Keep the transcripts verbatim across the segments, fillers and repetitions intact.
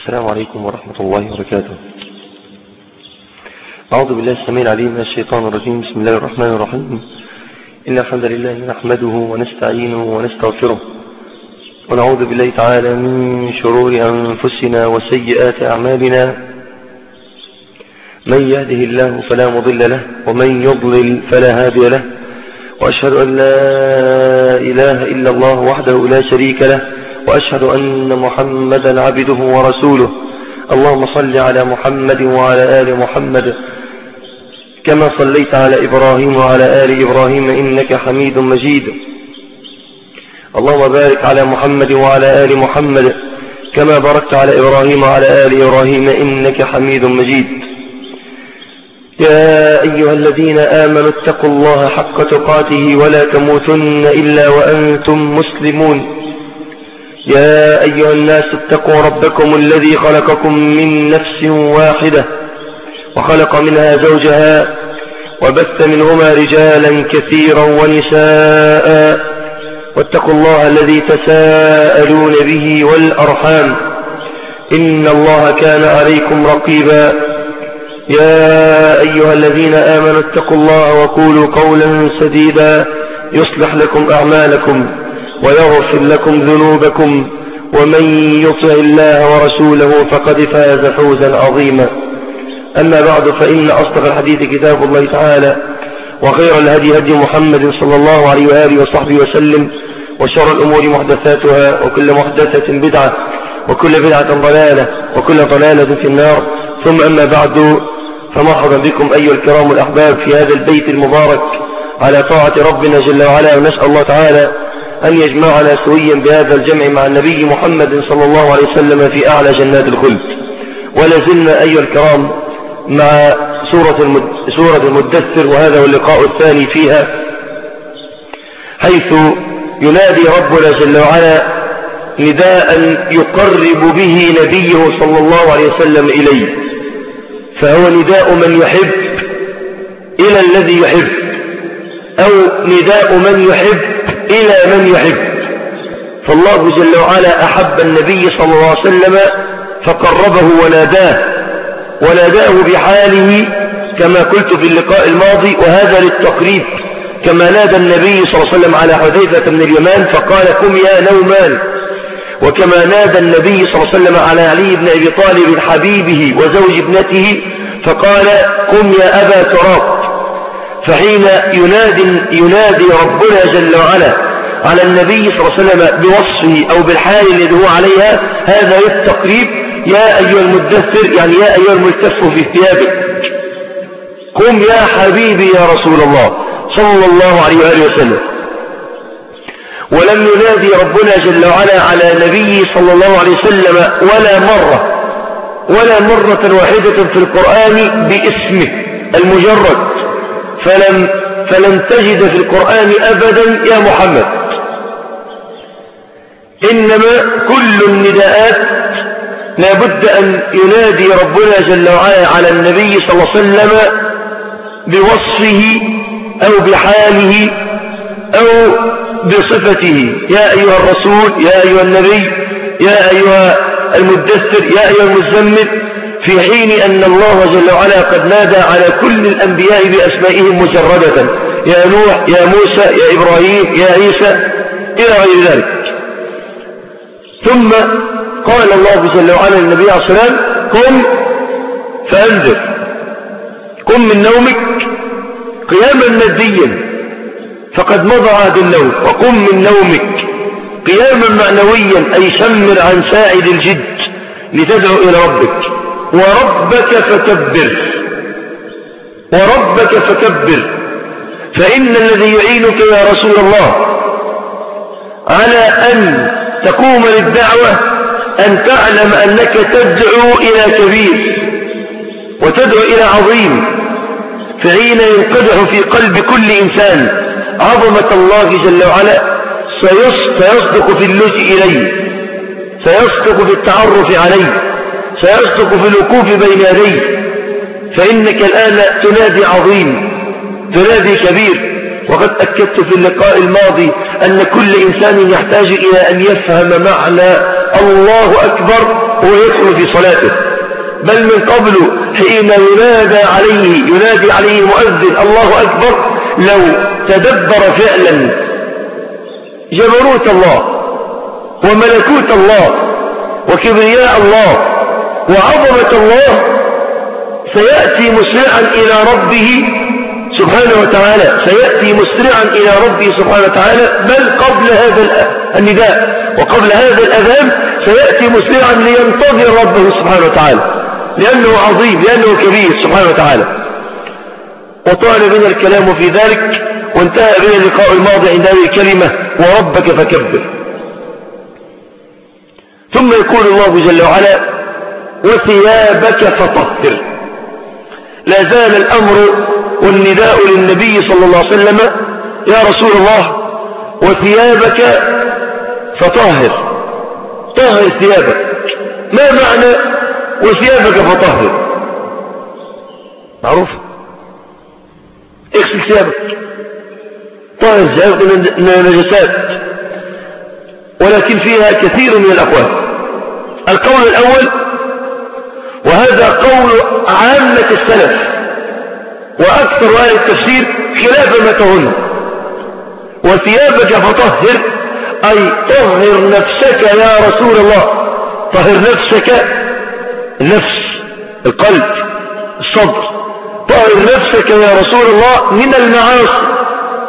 السلام عليكم ورحمة الله وبركاته. أعوذ بالله السميع العليم من الشيطان الرجيم. بسم الله الرحمن الرحيم. إن الحمد لله نحمده ونستعينه ونستغفره ونعوذ بالله تعالى من شرور أنفسنا وسيئات أعمالنا. من يهده الله فلا مضل له ومن يضلل فلا هادي له، وأشهد أن لا إله إلا الله وحده لا شريك له، وأشهد أن محمدا عبده ورسوله. اللهم صل على محمد وعلى آل محمد كما صليت على إبراهيم وعلى آل إبراهيم إنك حميد مجيد. اللهم بارك على محمد وعلى آل محمد كما باركت على إبراهيم وعلى آل إبراهيم إنك حميد مجيد. يا أيها الذين آمنوا اتقوا الله حق تقاته ولا تموتن إلا وأنتم مسلمون. يا أيها الناس اتقوا ربكم الذي خلقكم من نفس واحدة وخلق منها زوجها وبث منهما رجالا كثيرا ونساء، واتقوا الله الذي تساءلون به والأرحام إن الله كان عليكم رقيبا. يا أيها الذين آمنوا اتقوا الله وقولوا قولا سديدا يصلح لكم أعمالكم ويغفر لكم ذنوبكم، ومن يطع الله ورسوله فقد فاز فوزا عظيما. أما بعد، فإن أصدق الحديث كتاب الله تعالى، وخير الهدي هدي محمد صلى الله عليه وآله وصحبه وسلم، وشر الأمور محدثاتها، وكل محدثة بدعة، وكل بدعة ضلالة، وكل ضلالة في النار. ثم أما بعد، فمرحبا بكم أيها الكرام الأحباب في هذا البيت المبارك على طاعة ربنا جل وعلا، ونسأل الله تعالى أن يجمعنا سويا بهذا الجمع مع النبي محمد صلى الله عليه وسلم في أعلى جنات الخلد. ولازلنا أيها الكرام مع سورة سورة المدثر، وهذا هو اللقاء الثاني فيها، حيث ينادي ربنا جل وعلا نداء يقرب به نبيه صلى الله عليه وسلم إليه، فهو نداء من يحب إلى الذي يحب، أو نداء من يحب إلى من يحب. فالله جل وعلا أحب النبي صلى الله عليه وسلم فقربه وناداه وناداه بحاله كما قلت في اللقاء الماضي، وهذا للتقريب، كما نادى النبي صلى الله عليه وسلم على حذيفة بن اليمان فقال قم يا نومان، وكما نادى النبي صلى الله عليه وسلم على علي بن أبي طالب حبيبه وزوج ابنته فقال قم يا أبا تراب. فحين ينادي, ينادي ربنا جل وعلا على النبي صلى الله عليه وسلم بوصفه أو بالحال الذي هو عليها، هذا للتقريب. يا أيها المدثر، يعني يا أيها الملتف في ثيابك، قم يا حبيبي يا رسول الله صلى الله عليه وآله وسلم. ولم ينادي ربنا جل وعلا على نبيه صلى الله عليه وسلم ولا مرة ولا مرة واحدة في القرآن باسمه المجرد، فلم فلن تجد في القرآن أبدا يا محمد. إنما كل النداءات لابد أن ينادي ربنا جل وعلا على النبي صلى الله عليه وسلم بوصفه أو بحاله أو بصفته. يا أيها الرسول، يا أيها النبي، يا أيها المدثر، يا أيها المزمل، في حين أن الله جل وعلا قد نادى على كل الأنبياء بأسمائهم مجردة: يا نوح، يا موسى، يا إبراهيم، يا عيسى، إلى غير ذلك. ثم قال الله جل وعلا للنبي عليه الصلاة والسلام: قم فأنذر، قم من نومك قياما ماديا فقد مضى عهد النوم، وقم من نومك قياما معنويا، أي شمر عن ساعد الجد لتدعو إلى ربك. وربك فكبر، وربك فكبر، فإن الذي يعينك يا رسول الله على أن تقوم للدعوة أن تعلم أنك تدعو إلى كبير وتدعو إلى عظيم. فحين ينقدح في قلب كل إنسان عظمة الله جل وعلا سيصدق في اللجوء إليه، سيصدق في التعرف عليه، سيصدق في الوقوف بين يديه. فإنك الآن تنادي عظيم، تنادي كبير. وقد أكدت في اللقاء الماضي أن كل إنسان يحتاج إلى أن يفهم معنى الله أكبر ويدخل في صلاته، بل من قبل حين ينادى عليه ينادي عليه مؤذن الله أكبر لو تدبر فعلا جبروت الله وملكوت الله وكبرياء الله وعظمة الله سيأتي مسرعا إلى ربه سبحانه وتعالى، سيأتي مسرعا إلى ربه سبحانه وتعالى، بل قبل هذا النداء وقبل هذا الأذان سيأتي مسرعا لينتظر ربه سبحانه وتعالى، لأنه عظيم لأنه كبير سبحانه وتعالى. وطال بنا الكلام في ذلك، وانتهى بنا اللقاء الماضي عند هذه الكلمة وربك فكبر. ثم يقول الله جل وعلا وثيابك فطهر. لا زال الأمر والنداء للنبي صلى الله عليه وسلم يا رسول الله وثيابك فطهر، طهر ثيابك. ما معنى وثيابك فطهر؟ معروف، اغسل ثيابك، طهر ثيابك من النجاسات، ولكن فيها كثير من الأقوال. القول الأول، وهذا قول عامة السلف وأكثر أهل التفسير خلاف ما تظن، وثيابك فطهر أي طهر نفسك يا رسول الله، طهر نفسك، النفس، القلب، الصدر، طهر نفسك يا رسول الله من المعاصي.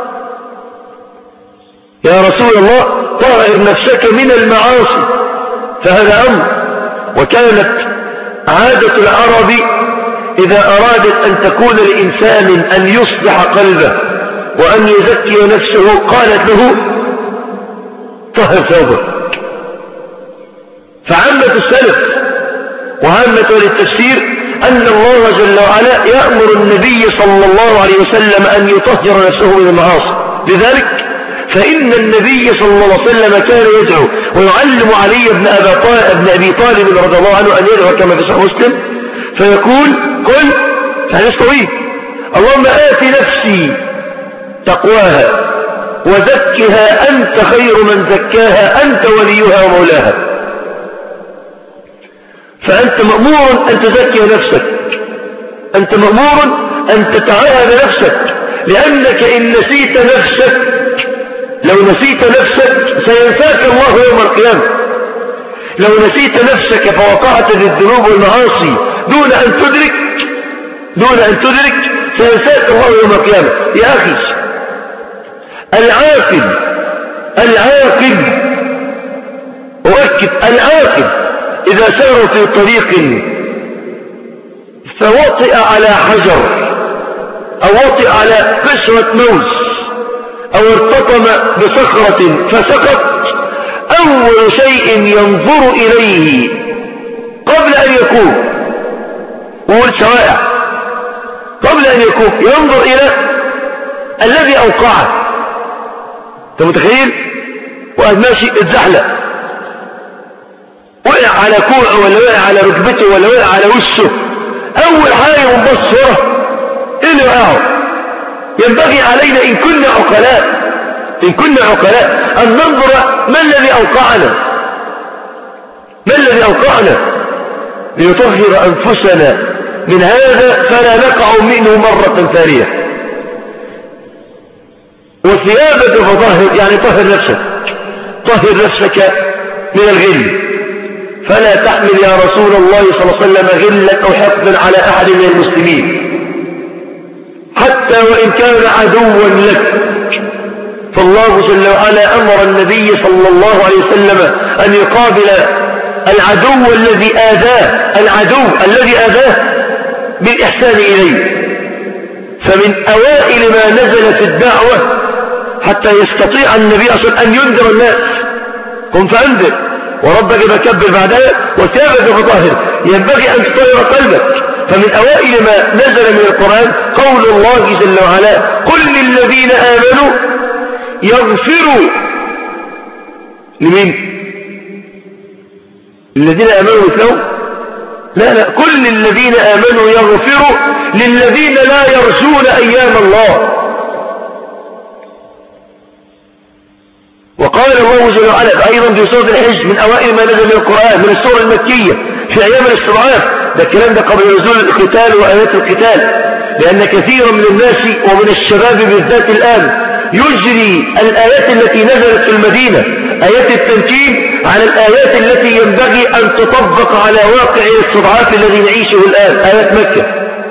يا رسول الله طهر نفسك من المعاصي، فهذا أمر. وكانت عادة العرب إذا أرادت أن تكون لإنسان أن يصلح قلبه وأن يزكي نفسه قالت له طهر ثوبك. فعامة السلف وعامة للتفسير أن الله جل وعلا يأمر النبي صلى الله عليه وسلم أن يطهر نفسه من المعاصي. لذلك فإن النبي صلى الله عليه وسلم كان يدعو ويعلم علي بن أبي طالب رضي الله عنه أن يدعو كما في صحيح مسلم، فيقول قل حديث طويل اللهم آت نفسي تقواها وزكها أنت خير من زكاها أنت وليها ومولاها. فأنت مأمور أن تزكي نفسك، أنت مأمور أن تتعاهد نفسك، لأنك إن نسيت نفسك، لو نسيت نفسك سينساك الله يوم القيامة. لو نسيت نفسك فوقعت في الذنوب والمعاصي دون أن تدرك دون أن تدرك سينساك الله يوم القيامة. يا أخي العاقل العاقل أؤكد العاقل إذا سار في طريق فوطئ على حجر أو وطئ على قشرة موز أو ارتطم بصخرة فسقط، أول شيء ينظر إليه قبل أن يكون قول شوائع قبل أن يكون ينظر إلى الذي أوقعه. أنت متخيل؟ وقال ماشي اتزحلق، وقع على كوعه ولا وقع على ركبته ولا وقع على وشه، أول حاجة ينبص ورا إيه اللي وقعه؟ ينبغي علينا إن كنا عقلاء إن كنا عقلاء أن ننظر ما الذي أوقعنا ما الذي أوقعنا ليطهر أنفسنا من هذا فلا نقع منه مرة ثانية. وثيابك فطهر يعني طهر نفسك، طهر نفسك من الغل، فلا تحمل يا رسول الله صلى الله عليه وسلم غلا أو حقدا على أحد من المسلمين حتى وإن كان عدوا لك. فالله جل وعلا أمر النبي صلى الله عليه وسلم أن يقابل العدو الذي آذاه العدو الذي آذاه بالإحسان إليه. فمن أوائل ما نزل في الدعوة حتى يستطيع النبي أصلا أن ينذر الناس قم فأنذر وربك فكبر بعدها وثيابك فطهر، ينبغي أن تطهر قلبك. فمن أوائل ما نزل من القرآن قول الله جل وعلا قل للذين آمنوا يغفروا لمين؟ الذين آمنوا مثلهم؟ لا لا كل للذين آمنوا يغفروا للذين لا يرجون أيام الله. وقال قال الله جل وعلا أيضا في سورة الحج من أوائل ما نزل من القرآن من السورة المكية في أيام الاستضعاف، ده الكلام ده قبل نزول القتال وآيات القتال، لأن كثيرا من الناس ومن الشباب بالذات الآن يجري الآيات التي نزلت في المدينة آيات التمكين على الآيات التي ينبغي أن تطبق على واقع الاستضعاف الذي نعيشه الآن، آيات مكة.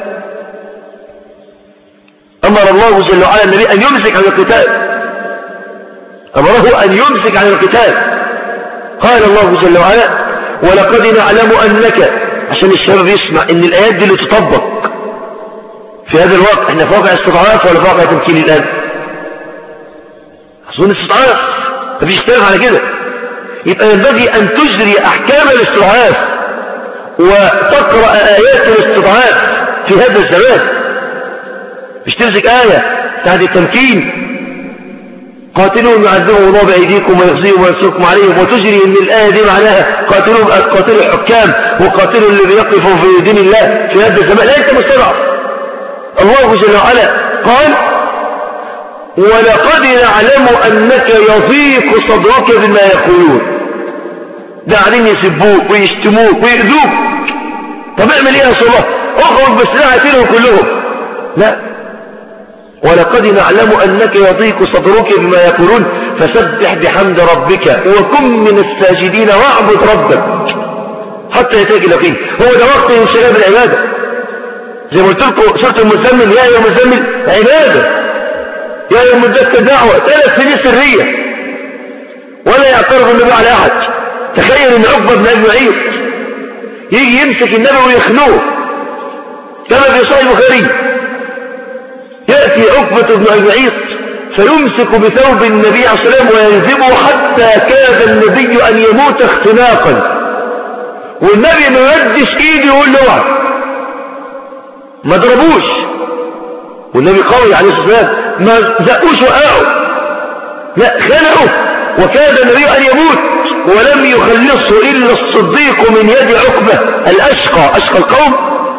أمر الله جل وعلا النبي أن يمسك عن القتال، أمره أن يمسك عن القتال. قال الله جل وعلا ولقد نعلم أنك، عشان الشباب يسمع إن الآيات دي اللي تطبق في هذا الوقت. احنا في واقع استضعاف ولا في واقع تمكين الآن؟ أظن استضعاف، مفيش اختلاف على كده. يبقى ينبغي أن تجري أحكام الاستضعاف وتقرأ آيات الاستضعاف في هذا الزمان، مش تمسك آية بتاعت التمكين قاتلوهم يعذبهم الله بأيديكم ويخزيهم وينصركم عليهم، وتجري ان الآية دي معناها قاتلوهم قاتلوا الحكام وقاتلوا الذي يقفوا في دين الله في هذا الزمان. لا، انت مستضعف. الله جل وعلا قال ولقد نعلم أنك يضيق صدرك بما يقولون. ده قاعدين يسبوك ويشتموك ويؤذوك، طب اعمل ايه يا صلاح؟ اخرج بالسلاح قتلهم كلهم. لا، ولقد نعلم أنك يضيق صدرك بما يقولون فسبح بحمد ربك وكن من الساجدين واعبد ربك حتى يتاك اليقين. هو ده وقت انشغال بالعبادة، زي ما قلت لكم سورة المزمل يا أيها المزمل عبادة، يا أيها المدثر دعوة، ثلاث سنين سرية ولا يعترض النبي على أحد. تخيل ان عقبة بن أبي معيط يجي يمسك النبي ويخنوه كما في صحيح البخاري. يأتي عقبة بن أبي معيط فيمسك بثوب النبي عليه الصلاة والسلام وينزبه حتى كاد النبي أن يموت اختناقا، والنبي ما يمدش ايده يقول له اوعى، ما ضربوش، والنبي قوي عليه الصلاة والسلام، ما زقوش وقعوا، لا خلقوا، وكاد النبي أن يموت ولم يخلصه إلا الصديق من يد عقبة الأشقى أشقى القوم.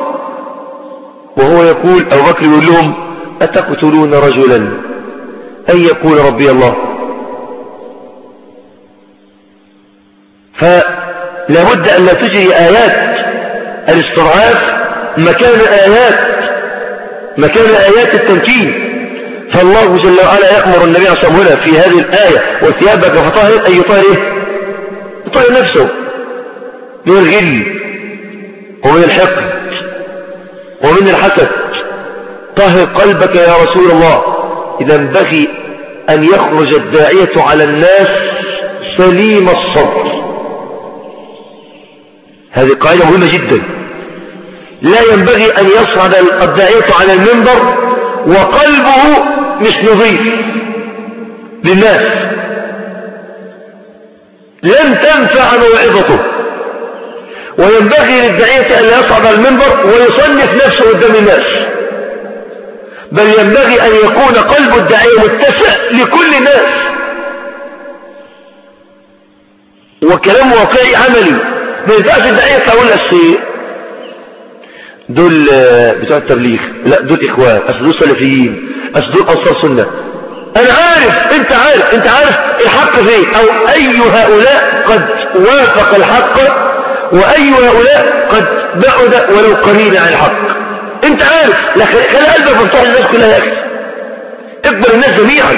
وهو يقول أبو بكر يقول لهم أتقتلون رجلا أن يقول ربي الله؟ فلا بد أن لا تجري آيات الاستضعاف مكان آيات مكان آيات التمكين. فالله جل وعلا يأمر النبي عليه الصلاة والسلام في هذه الآية وثيابك فطهر أي يطهر إيه؟ يطهر نفسه من الغل ومن الحقد ومن الحسد. طهر قلبك يا رسول الله. إذا ينبغي أن يخرج الداعية على الناس سليم الصدر. هذه قاعدة مهمة جدا. لا ينبغي أن يصعد الداعية على المنبر وقلبه مش نظيف للناس، لن تنفع موعظته. وينبغي للداعية أن يصعد على المنبر ويصنف نفسه قدام الناس، بل ينبغي أن يكون قلب الداعية متسع لكل الناس. وكلام واقعي عملي، ما ينفعش الداعية تقول الشيء دول بتوع التبليغ، لا دول إخوان، أصل دول سلفيين، أصل دول أنصار سنة. أنا عارف، أنت عارف، أنت عارف الحق فين، أو أي هؤلاء قد وافق الحق وأي هؤلاء قد بعد ولو قليلا عن الحق. أنت عارف، لكن خلي قلبك مفتوح للناس كلها يا أخي، اقبل الناس جميعا،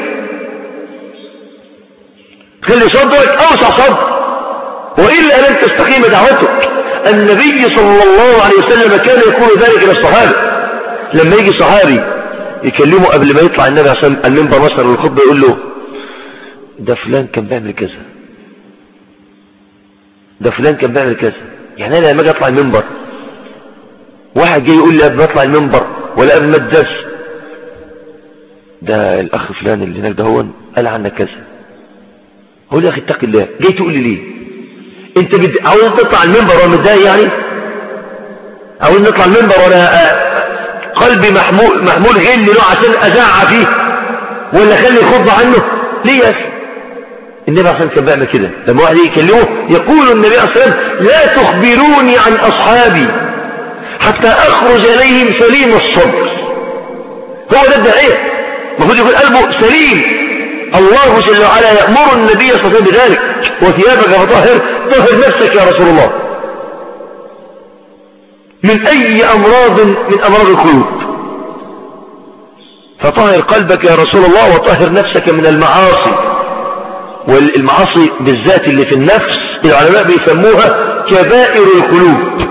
خلي صدرك أوسع صدر، وإلا لن تستقيم دعوتك. النبي صلى الله عليه وسلم كان يقول ذلك للصحابة. لما يجي صحابي يكلمه قبل ما يطلع النبي عشان المنبر مثلا والخطبه يقول له ده فلان كان بيعمل كذا، ده فلان كان بيعمل كذا. يعني انا لما اجي اطلع المنبر واحد جاي يقول لي قبل ما اطلع المنبر ولا قبل ما الدرس ده الاخ فلان اللي هناك ده هو قال عنك كذا، هقول يا اخي اتق الله، جاي تقول لي ليه؟ انت بد... عاوز تطلع المنبر وانا متضايق؟ يعني عاوز نطلع المنبر وانا قلبي محمول محمول غل له عشان ازعى فيه ولا خلي خض عنه؟ ليه يا اخي؟ النبي عشان كان بيعمل كده. لما واحد يكلمه يقول النبي عليه الصلاه والسلام لا تخبروني عن اصحابي حتى اخرج اليهم سليم الصدر. هو ده الداعيه، المفروض يكون قلبه سليم الله جل وعلا يأمر النبي صلى الله عليه وسلم بذلك: وثيابك فطهر، طهر نفسك يا رسول الله من أي أمراض من أمراض القلوب، فطهر قلبك يا رسول الله وطهر نفسك من المعاصي. والمعاصي بالذات اللي في النفس العلماء بيسموها كبائر القلوب.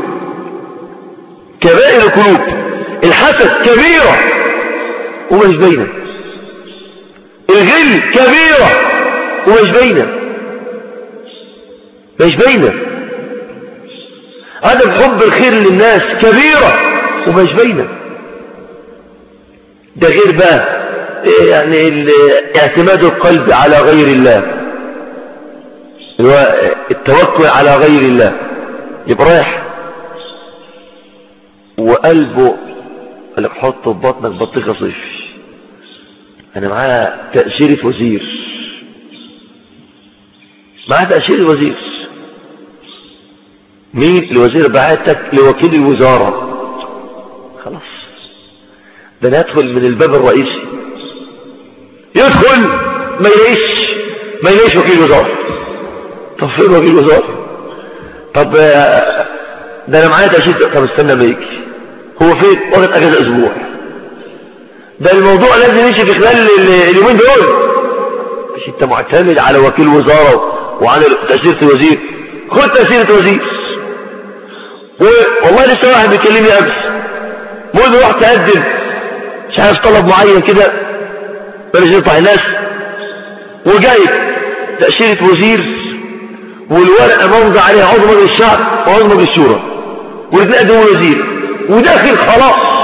كبائر القلوب. الحسد كبيرة ومش باينة، الغل كبيرة ومش باينة، مش باينة، عدم حب الخير للناس كبيرة ومش باينة. ده غير بقى يعني اعتماد القلب على غير الله، التوكل على غير الله، يبقى رايح وقلبه قال لك حط في بطنك بطيخة صيف، انا معاه تأشيرة وزير، معاه تأشيرة وزير. مين الوزير؟ بعتك لوكيل الوزارة. خلاص ده انا ادخل من الباب الرئيسي، يدخل ما يلاقيش ما يلاقيش وكيل وزارة. طب فين وكيل وزارة؟ طب ده انا معايا تأشيرة. طب استنى ما يجي، هو فين؟ واخد اجازة اسبوع. ده الموضوع لازم يمشي في خلال اليومين دول. مش انت معتمد على وكيل وزارة وعلى تأشيرة وزير؟ خد تأشيرة وزير. والله لسه واحد بيكلمني امس، بيقول لي رحت اقدم مش عارف طلب معين كده بلاش يطلع الناس، وجايب تأشيرة وزير والورقة موضع عليها عضو مجلس الشعب وعضو مجلس الشورى والاثنين قدموا وزير، وداخل خلاص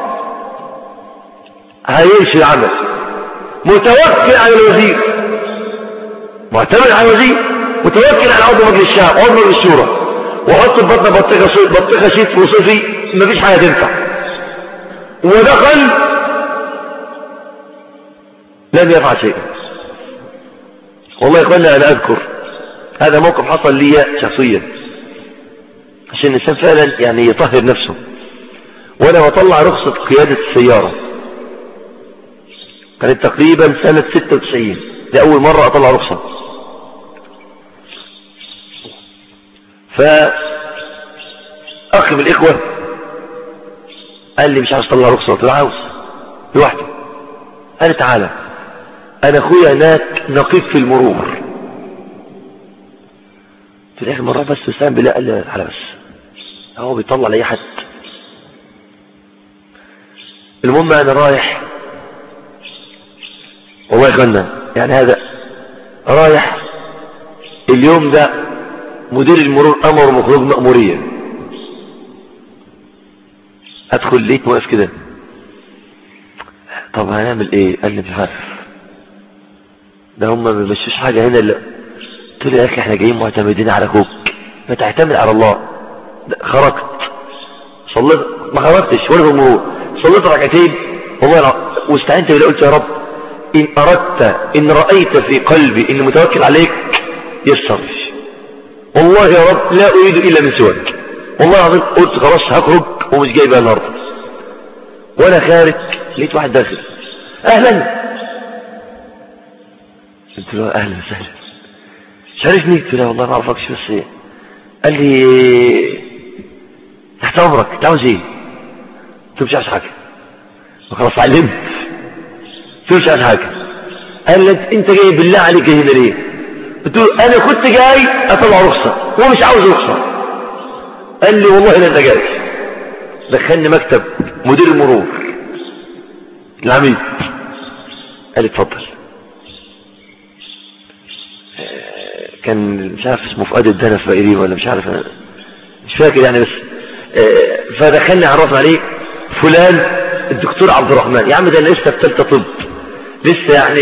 هيمشي العمل، متوكل على الوزير، معتمد على الوزير، متوكل على عضو مجلس الشعب وعضو مجلس الشورى، وحط في بطنه بطيخه بطيخه شيت وصيفي مفيش حاجه تنفع، ودخل لم يفعل شيئا. والله يا اخوانا انا اذكر هذا موقف حصل لي شخصيا عشان الانسان فعلا يعني يطهر نفسه. وانا بطلع رخصه قياده السياره كانت تقريبا سنه ستة وتسعين، لاول مره اطلع رخصه. فأخ من الإخوة قال لي مش عاوز اطلع رخصة، قلت له عاوز لوحدي. قال تعالى أنا أخويا هناك نقيب في المرور. في الآخر مرة بس سلام بالله، قال لي تعالى بس، هو بيطلع لأي حد. المهم أنا رايح والله يخلنا يعني هذا رايح اليوم ده مدير المرور امر مخرج مأمورية. ادخل لقيت واقف كده، طب هنعمل ايه؟ قال لي مش عارف، ده هم ما بيمشوش حاجه هنا الا. قلت له يا اخي احنا جايين معتمدين على اخوك، ما تعتمد على الله. خرجت صليت، ما خرجتش ولا في المرور، صليت ركعتين والله واستعنت بالله، قلت يا رب ان اردت ان رايت في قلبي اني متوكل عليك يسر، والله يا رب لا أريد إلا من سواك. والله العظيم قلت خلاص هخرج ومش جاي بقى النهارده. وأنا خارج لقيت واحد داخل، أهلا. قلت له أهلا وسهلا، مش عارفني؟ قلت له والله ما أعرفكش بس إيه. قال لي تحت أمرك، أنت عاوز إيه؟ قلت له مش عاوز حاجة، خلاص علمت. قلت له مش عاوز حاجة. قال لي أنت جاي بالله عليك جاي هنا ليه؟ قلت له انا كنت جاي اطلع رخصه ومش عاوز رخصه. قال لي والله لا جاي. دخلني مكتب مدير المرور العميد، قال لي اتفضل. كان مش عارف اسمه فؤاد الدنف بقريب ولا مش عارف، مش فاكر يعني، بس فدخلني عرفنا عليه فلان الدكتور عبد الرحمن. يا عم ده انا لسه في ثالثه طب لسه يعني.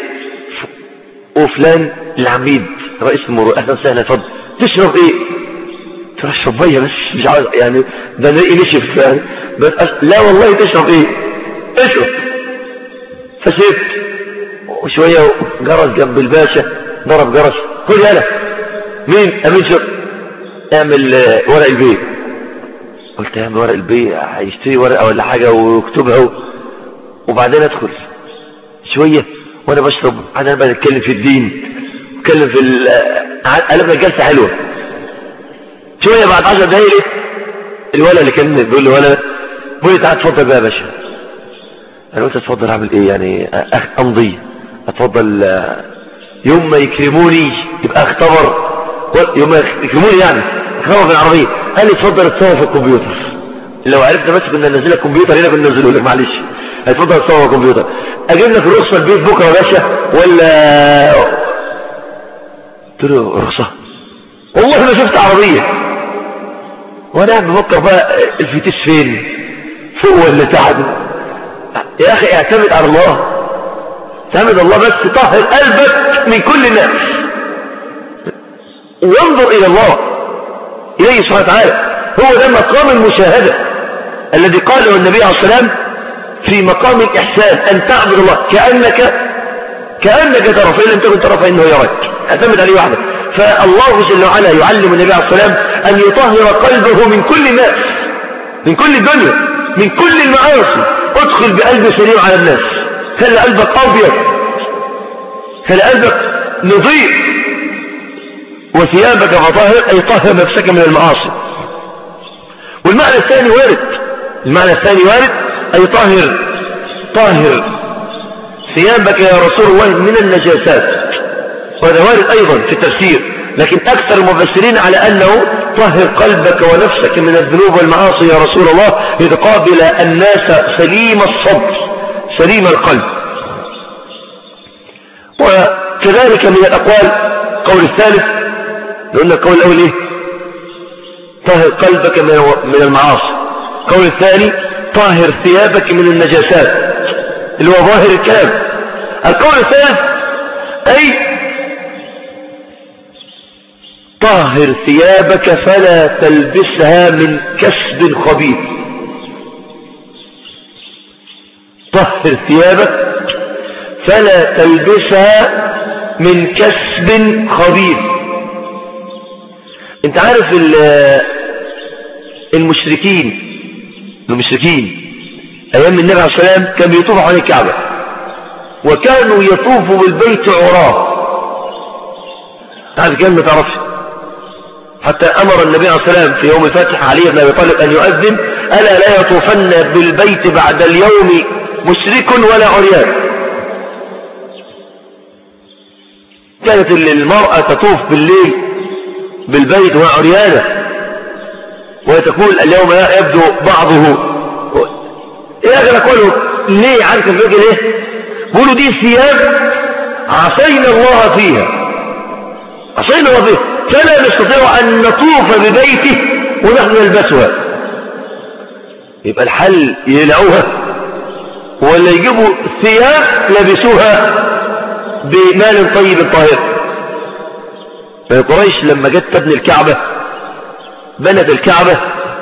وفلان العميد رئيس المرور، اهلا وسهلا، اتفضل. تشرب ايه؟ قلت له اشرب ميه بس مش عاوز يعني، ده انا ايه نشف يعني بس أش... لا والله تشرب ايه؟ اشرب. فسبت وشويه جرس جنب الباشا، ضرب جرس، خد يالا مين؟ امين شرب، اعمل ورق البيع. قلت اعمل ورق البيع، هيشتري ورقه ولا حاجه ويكتبها، وبعدين ادخل شويه وانا بشرب انا بقى نتكلم في الدين، نتكلم في ال... قلبنا جلسه حلوه. شويه بعد عشر دقايق الولد اللي كان بيقول له ولد بيقول لي تعال اتفضل بقى يا باشا. انا قلت اتفضل اعمل ايه يعني؟ امضي اتفضل. يوم ما يكرموني يبقى اختبر، يوم ما يكرموني يعني اختبر في العربيه. قال لي اتفضل اتصور في الكمبيوتر. لو عرفنا بس كنا ننزل الكمبيوتر هنا كنا ننزله لك، معلش اتفضل اتصور في الكمبيوتر. اجيب لك الرخصه البيت بكره يا باشا ولا؟ قلت له رخصه؟ والله ما شفت عربيه. وانا قاعد بفكر بقى الفتيس فين، فوق ولا تحت؟ يا اخي اعتمد على الله، اعتمد الله بس، طهر قلبك من كل الناس وانظر الى الله اليه سبحانه وتعالى. هو ده مقام المشاهده الذي قاله النبي عليه الصلاه والسلام في مقام الاحسان، ان تعبد الله كانك كانك ترى، فان لم تكن ترى فانه يراك. اعتمد عليه وحده. فالله جل وعلا يعلم النبي عليه الصلاه والسلام ان يطهر قلبه من كل الناس، من كل الدنيا، من كل المعاصي. ادخل بقلب سليم على الناس، خلي قلبك ابيض، خلي قلبك نظيف. وثيابك فطهر، اي طهر نفسك من المعاصي. والمعنى الثاني وارد، المعنى الثاني وارد اي طهر طهر ثيابك يا رسول الله من النجاسات، وهذا وارد ايضا في التفسير. لكن اكثر المفسرين على انه طهر قلبك ونفسك من الذنوب والمعاصي يا رسول الله لتقابل الناس سليم الصدر سليم القلب. وكذلك من الاقوال قول الثالث، لأن القول الاول ايه؟ طهر قلبك من المعاصي. القول الثاني طهر ثيابك من النجاسات اللي هو ظاهر الكلام. القول الثالث اي طهر ثيابك فلا تلبسها من كسب خبيث. طهر ثيابك فلا تلبسها من كسب خبيث. انت عارف المشركين المشركين ايام النبي عليه الصلاة والسلام كانوا يطوفوا حول الكعبة، وكانوا يطوفوا بالبيت عراه. هذا كان ما تعرفش. حتى أمر النبي عليه الصلاة والسلام في يوم الفتح علي بن أبي طالب أن يؤذن: ألا لا يطوفن بالبيت بعد اليوم مشرك ولا عريان. كانت المرأة تطوف بالليل بالبيت وهي عريانة، وتقول اليوم يبدو بعضه. إيه أخي أقوله ليه؟ عارف الفكرة ليه؟ قولوا دي ثياب عصينا الله فيها، عصينا الله فيها، فلا نستطيع أن نطوف ببيته ونحن نلبسها. يبقى الحل يلعوها ولا يجيبوا ثياب لبسوها بمال طيب طاهر. قريش لما جت تبني الكعبة بنت الكعبة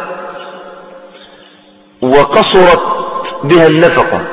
وقصرت بها النفقة.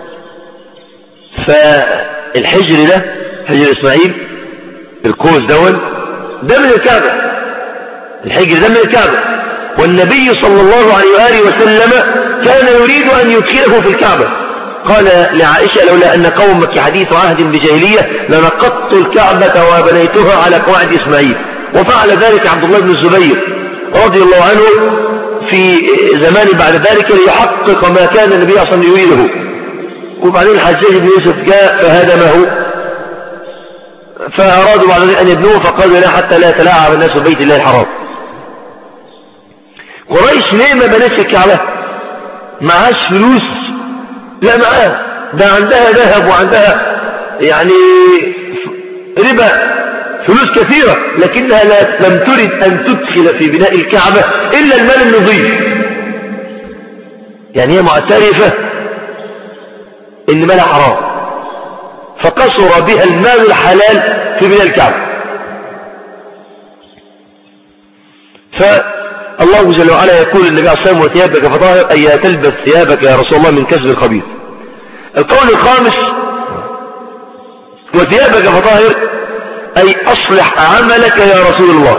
فالحجر ده حجر إسماعيل القوس دول ده من الكعبة، الحجر ده من الكعبة، والنبي صلى الله عليه وآله وسلم كان يريد أن يدخله في الكعبة. قال لعائشة: لولا أن قومك حديث عهد بجاهلية لنقضت الكعبة وبنيتها على قواعد إسماعيل. وفعل ذلك عبد الله بن الزبير رضي الله عنه في زمان بعد ذلك ليحقق ما كان النبي صلى الله عليه وسلم يريده. وبعدين الحجاج بن يوسف جاء فهدمه، فأرادوا بعد ذلك أن يبنوه، فقالوا لا حتى لا يتلاعب الناس ببيت الله الحرام. قريش ليه ما بنتش الكعبة؟ معاش فلوس؟ لا معاه، ده عندها ذهب وعندها يعني ربا، فلوس كثيرة، لكنها لا لم تريد أن تدخل في بناء الكعبة إلا المال النظيف. يعني هي معترفة إن مالها حرام، فقصر بها المال الحلال في بناء الكعبة. فالله جل وعلا يقول للنبي عليه الصلاة والسلام: وثيابك فطاهر، أي تلبس ثيابك يا رسول الله من كسب خبيث. القول الخامس: وثيابك فطاهر، أي أصلح عملك يا رسول الله،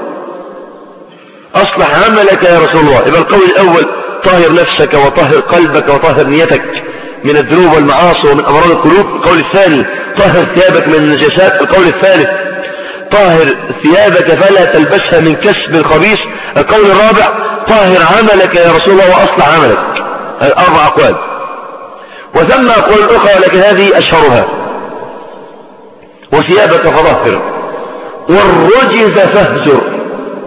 أصلح عملك يا رسول الله. يبقى القول الأول: طهر نفسك وطهر قلبك وطهر نيتك من الذنوب والمعاصي ومن أمراض القلوب. القول الثاني: طهر ثيابك من النجاسات. القول الثالث طهر ثيابك فلا تلبسها من كسب خبيث. القول الرابع طهر عملك يا رسول الله وأصلح عملك. أربع أقوال، وثم أقوال أخرى لكن هذه أشهرها. وثيابك فطهر والرجز فاهجر،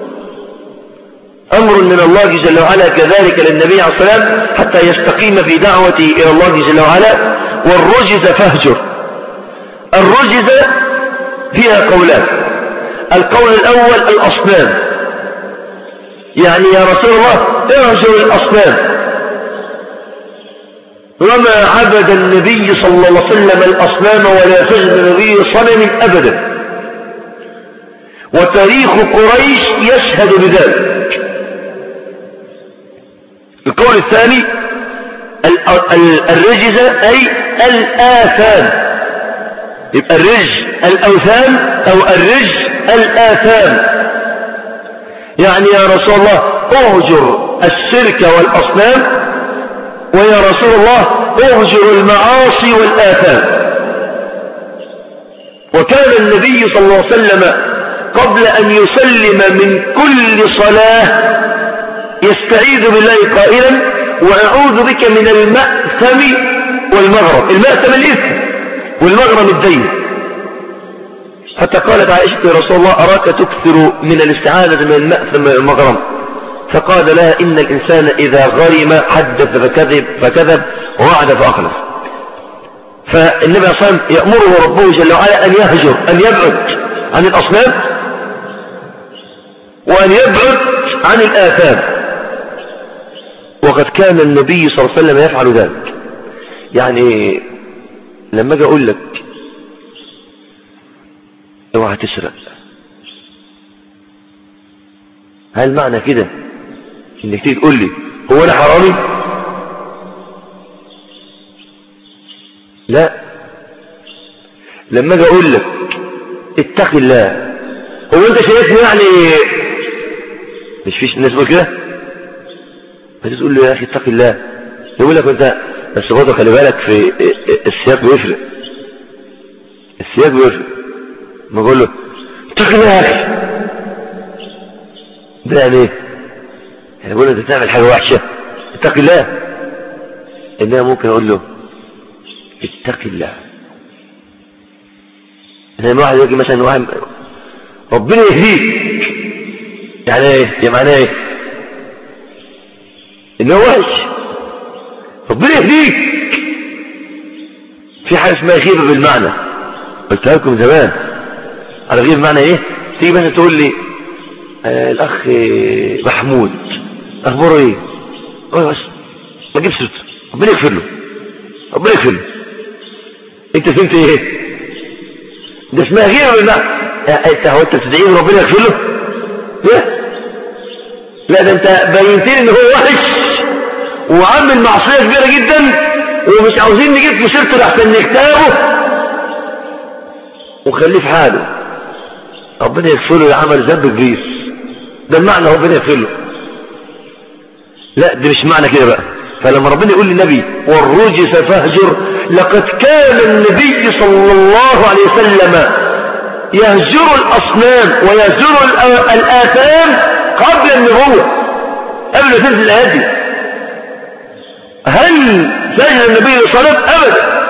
أمر من الله جل وعلا كذلك للنبي عليه الصلاة والسلام حتى يستقيم في دعوته إلى الله جل وعلا. والرجز فاهجر. الرجز فيها قولان. القول الأول الأصنام، يعني يا رسول الله اهجر الأصنام. وما عبد النبي صلى الله عليه وسلم الأصنام ولا سجد النبي صنم أبدا، وتاريخ قريش يشهد بذلك. القول الثاني الرجز أي الآثام. يبقى الرج الأوثان أو الرج الآثام، يعني يا رسول الله اهجر الشرك والأصنام، ويا رسول الله اهجر المعاصي والآثام. وكان النبي صلى الله عليه وسلم قبل أن يسلم من كل صلاة يستعيذ بالله قائلا وأعوذ بك من المأثم والمغرم. المأثم الإثم والمغرم الدين. حتى قالت عائشة يا رسول الله أراك تكثر من الاستعاذة من المأثم والمغرم، فقال لها إن الإنسان إذا غرم حدث فكذب, فكذب ووعد فأخلف. فالنبي صلى الله عليه وسلم يأمره ربه جل وعلا أن يهجر، أن يبعد عن الأصنام وأن يبعد عن الآثام. وقد كان النبي صلى الله عليه وسلم يفعل ذلك. يعني لما أجي أقول لك اوعى تسرق، هل معنى كده انك تيجي تقول لي هو انا حرامي؟ لا. لما اجي اقول لك اتق الله، هو انت شايفني يعني مش فيش الناس بقول كده؟ فتقول له يا اخي اتق الله، يقول لك انت بس برضه خلي بالك في السياق بيفرق. السياق بيفرق. ما اقول له اتق الله يا اخي، ده يعني ايه؟ يعني بقول له انت تعمل حاجه وحشه اتق الله. انما ممكن اقول له اتق الله. يعني واحد يجي مثلا واحد ربنا يهديك، يعني ايه؟ يعني معناه ايه؟ انه وحش. ربنا يهديك. في حاجه اسمها غيبه بالمعنى، قلتها لكم زمان. على غيبه بمعنى ايه؟ تيجي مثلا تقول لي آه الاخ محمود اخباره ايه؟ اه بس ما تجيبش سيرته، ربنا يغفر له، ربنا يغفر له. انت فهمت ايه؟ ده اسمها غيبه بالمعنى. انت هو انت بتدعي ربنا يغفر له؟ لا لا، ده انت بينت لي ان هو وحش وعامل معصيه كبيره جدا ومش عاوزين نجيب في سيرته لحسن نكتابه وخليه في حاله. ربنا يغفر له عمل ذنب كبير، ده المعنى ربنا يغفر له. لا ده مش معنى كده بقى. فلما ربنا يقول للنبي والرجس فاهجر، لقد كان النبي صلى الله عليه وسلم يهجر الأصنام ويهجر الآثام قبل النبوة، قبل ما تنزل الآيات دي. هل سجد النبي صلى الله عليه وسلم؟ أبدا.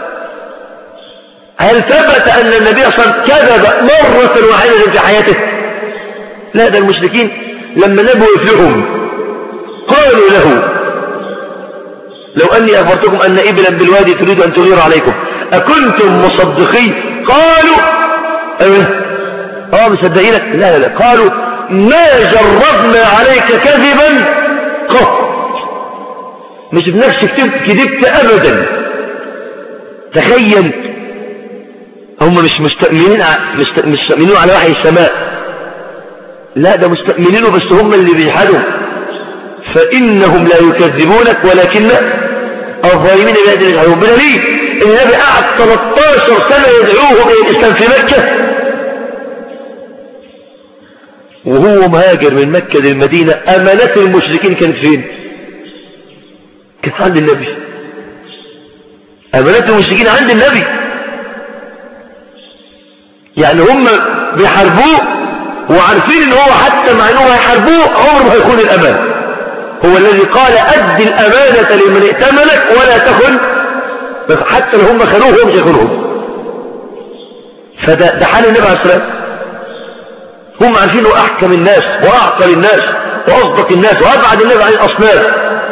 هل ثبت أن النبي صلى الله عليه وسلم كذب مرة واحدة في حياته؟ لا، ده المشركين لما نبوا يفلحهم قالوا له لو أني أخبرتكم أن إبلا بالوادي تريد أن تغير عليكم أكنتم مصدقين؟ قالوا أه آه مصدقينك؟ لا لا لا، قالوا ما جربنا عليك كذبا قط، مش بنفسك كذبت أبدا. تخيل، هم مش مستأمنين مست... مستأمنين على وحي السماء، لا ده مستأمنينه بس هم اللي بيجحدوا. فإنهم لا يكذبونك ولكن الظالمين بهذه الحيوان. بدليل ان النبي قعد ثلاثة عشر سنة يدعوهم الى الاسلام في مكة، وهو مهاجر من مكة للمدينة. امانات المشركين كانت فين؟ كانت عند النبي. امانات المشركين عند النبي. يعني هم بيحاربوه وعارفين ان هو حتى مع انهم هيحاربوه عمره ما هيكون الامان. هو الذي قال ادي الامانة لمن ائتمنك ولا تخن، حتى لو هم خانوه هو مش هيخونهم. فده ده حال النبي عليه الصلاة والسلام. هم عارفين انه احكم الناس واعقل الناس واصدق الناس وابعد الناس عن الاصنام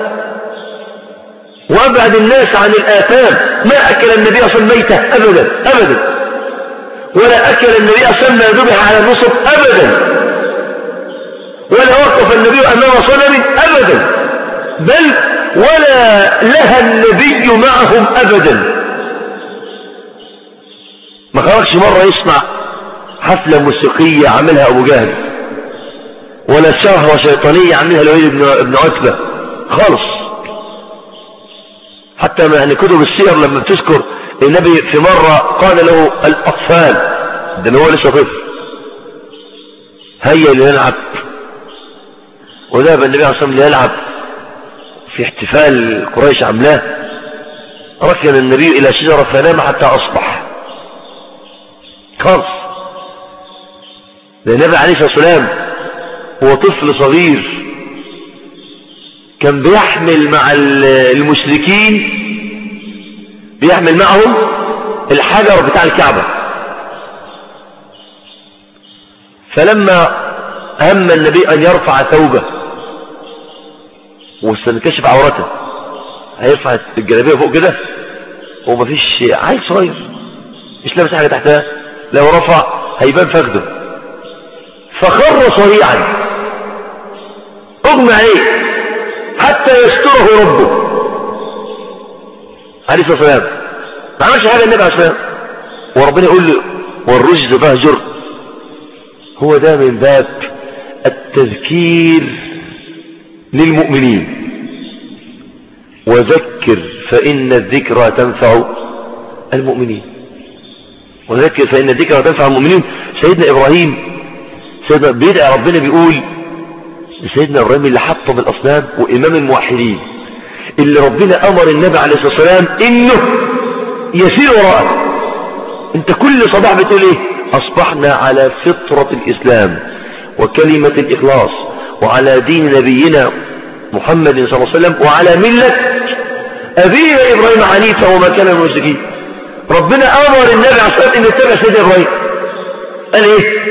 وابعد الناس عن الاثام. ما اكل النبي صلى الله عليه وسلم ميتة ابدا ابدا، ولا اكل النبي صلى الله عليه وسلم ما ذبح على النصب ابدا، ولا وقف النبي امام صنم ابدا، بل ولا لها النبي معهم ابدا. ما خرجش مرة يصنع حفلة موسيقية عملها ابو جهل، ولا شهوة شيطانية عملها الوليد بن عتبة خالص. حتى يعني كتب السير لما بتذكر النبي في مرة قال له الاطفال، ده هو لسه طفل، هيا لنلعب. وذهب النبي عليه الصلاة والسلام ليلعب في احتفال قريش عملاه. ركن النبي الى شجرة فنام حتى اصبح خالص. النبي عليه الصلاة والسلام هو طفل صغير كان بيحمل مع المشركين، بيحمل معهم الحجر بتاع الكعبة. فلما هم النبي أن يرفع ثوبه وسنكشف عورته، هيرفع الجلابية فوق كده ومفيش عيل صغير مش لابس حاجة تحتها، لو رفع هيبان فخده، فخر صريعا اغمى عليه حتى يستره ربه عليه الصلاة والسلام. ما عملش حاجة النبي عليه الصلاة والسلام، وربنا يقول له والرجز فاهجر. هو ده من باب التذكير للمؤمنين، وذكر فإن الذكرى تنفع المؤمنين، وذكر فإن الذكرى تنفع المؤمنين. سيدنا إبراهيم سيدنا بيدعي ربنا بيقول سيدنا إبراهيم اللي حطم الأصنام وإمام الموحدين، اللي ربنا أمر النبي عليه الصلاة والسلام إنه يسير وراءه. انت كل صباح بتقول ايه؟ أصبحنا على فطرة الإسلام وكلمة الإخلاص وعلى دين نبينا محمد صلى الله عليه وسلم وعلى ملة أبينا إبراهيم حنيفا وما كان من المشركين. ربنا أمر النبي عليه الصلاة والسلام إن يتبع سيدنا إبراهيم، قال إيه؟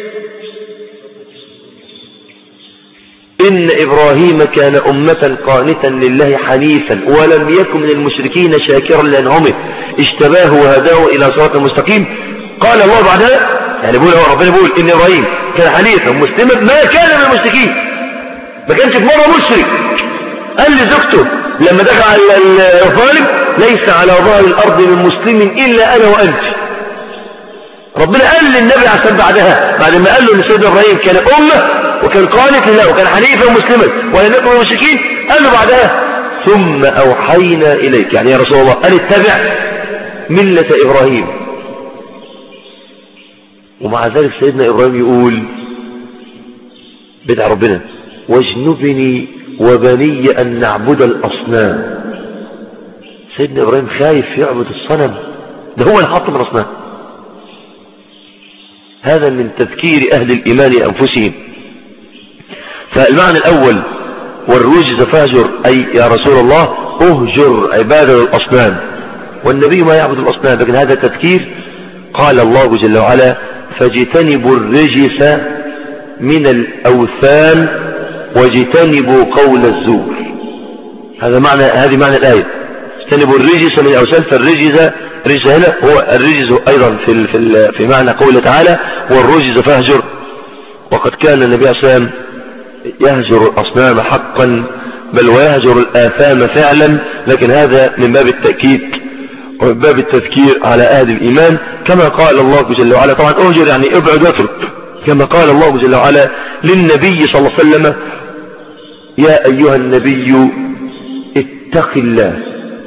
إن إبراهيم كان أمة قانتا لله حنيفا ولم يكن من المشركين شاكرا لأنعمه اجتباه وهداه إلى صراط مستقيم. قال الله بعدها يعني بيقول ربنا بيقول إن إبراهيم كان حنيفا مسلما ما كان من المشركين، ما كانش في مرة مشرك. قال لزوجته لما دخل على الظالم ليس على ظهر الأرض من مسلم إلا أنا وأنت. ربنا قال للنبي عليه الصلاة بعدها بعد ما قال له ان سيدنا إبراهيم كان أمة وكان قانت لله وكان حنيفا مسلما ولم يكن من المشركين، قال له بعدها ثم أوحينا إليك، يعني يا رسول الله قال اتبع ملة إبراهيم. ومع ذلك سيدنا إبراهيم يقول بدع ربنا واجنبني وبني أن نعبد الأصنام. سيدنا إبراهيم خايف يعبد الصنم، ده هو اللي حط من الأصنام. هذا من تذكير أهل الإيمان أنفسهم. فالمعنى الأول والرجز فاهجر أي يا رسول الله أهجر عبادة الأصنام، والنبي ما يعبد الأصنام، لكن هذا تذكير. قال الله جل وعلا فاجتنبوا الرجس من الأوثان واجتنبوا قول الزور. هذا معنى هذه معنى الآية، اجتنبوا الرجس من الأوثان. فالرجس الرجس هنا هو الرجس أيضا في في في معنى قوله تعالى والرجس فاهجر. وقد كان النبي صلى الله عليه وسلم يهجر الأصنام حقا بل ويهجر الآثام فعلا، لكن هذا من باب التأكيد ومن باب التذكير على أهل الإيمان. كما قال الله جل وعلا طبعا أهجر يعني ابعد واترك، كما قال الله جل وعلا للنبي صلى الله عليه وسلم يا أيها النبي اتق الله.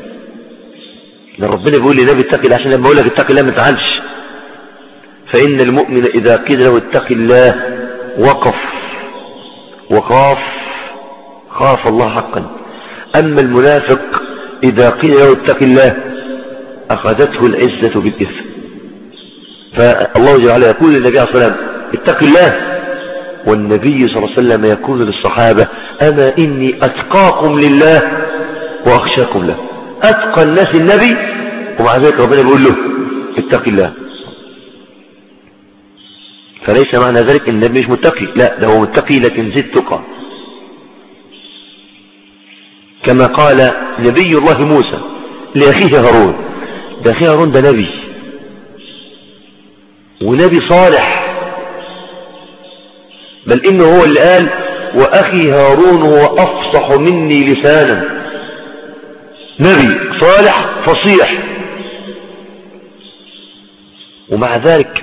ربنا بيقول للنبي اتق الله عشان لما اقول لك اتق الله ما تزعلش. فإن المؤمن إذا قيل له اتق الله وقف وخاف خاف الله حقا. أما المنافق إذا قيل له اتق الله أخذته العزة بالإثم. فالله جل وعلا يقول للنبي عليه الصلاة والسلام اتق الله، والنبي صلى الله عليه وسلم يقول للصحابة أما إني أتقاكم لله وأخشاكم له. أتقى الناس النبي، ومع ذلك ربنا بيقول له اتق الله. فليس معنى ذلك ان النبي مش متقي، لا، ده هو متقي لكن زد تقى. كما قال نبي الله موسى لأخيه هارون، ده أخيه هارون ده نبي ونبي صالح، بل إنه هو اللي قال وأخي هارون هو أفصح مني لسانا. نبي صالح فصيح، ومع ذلك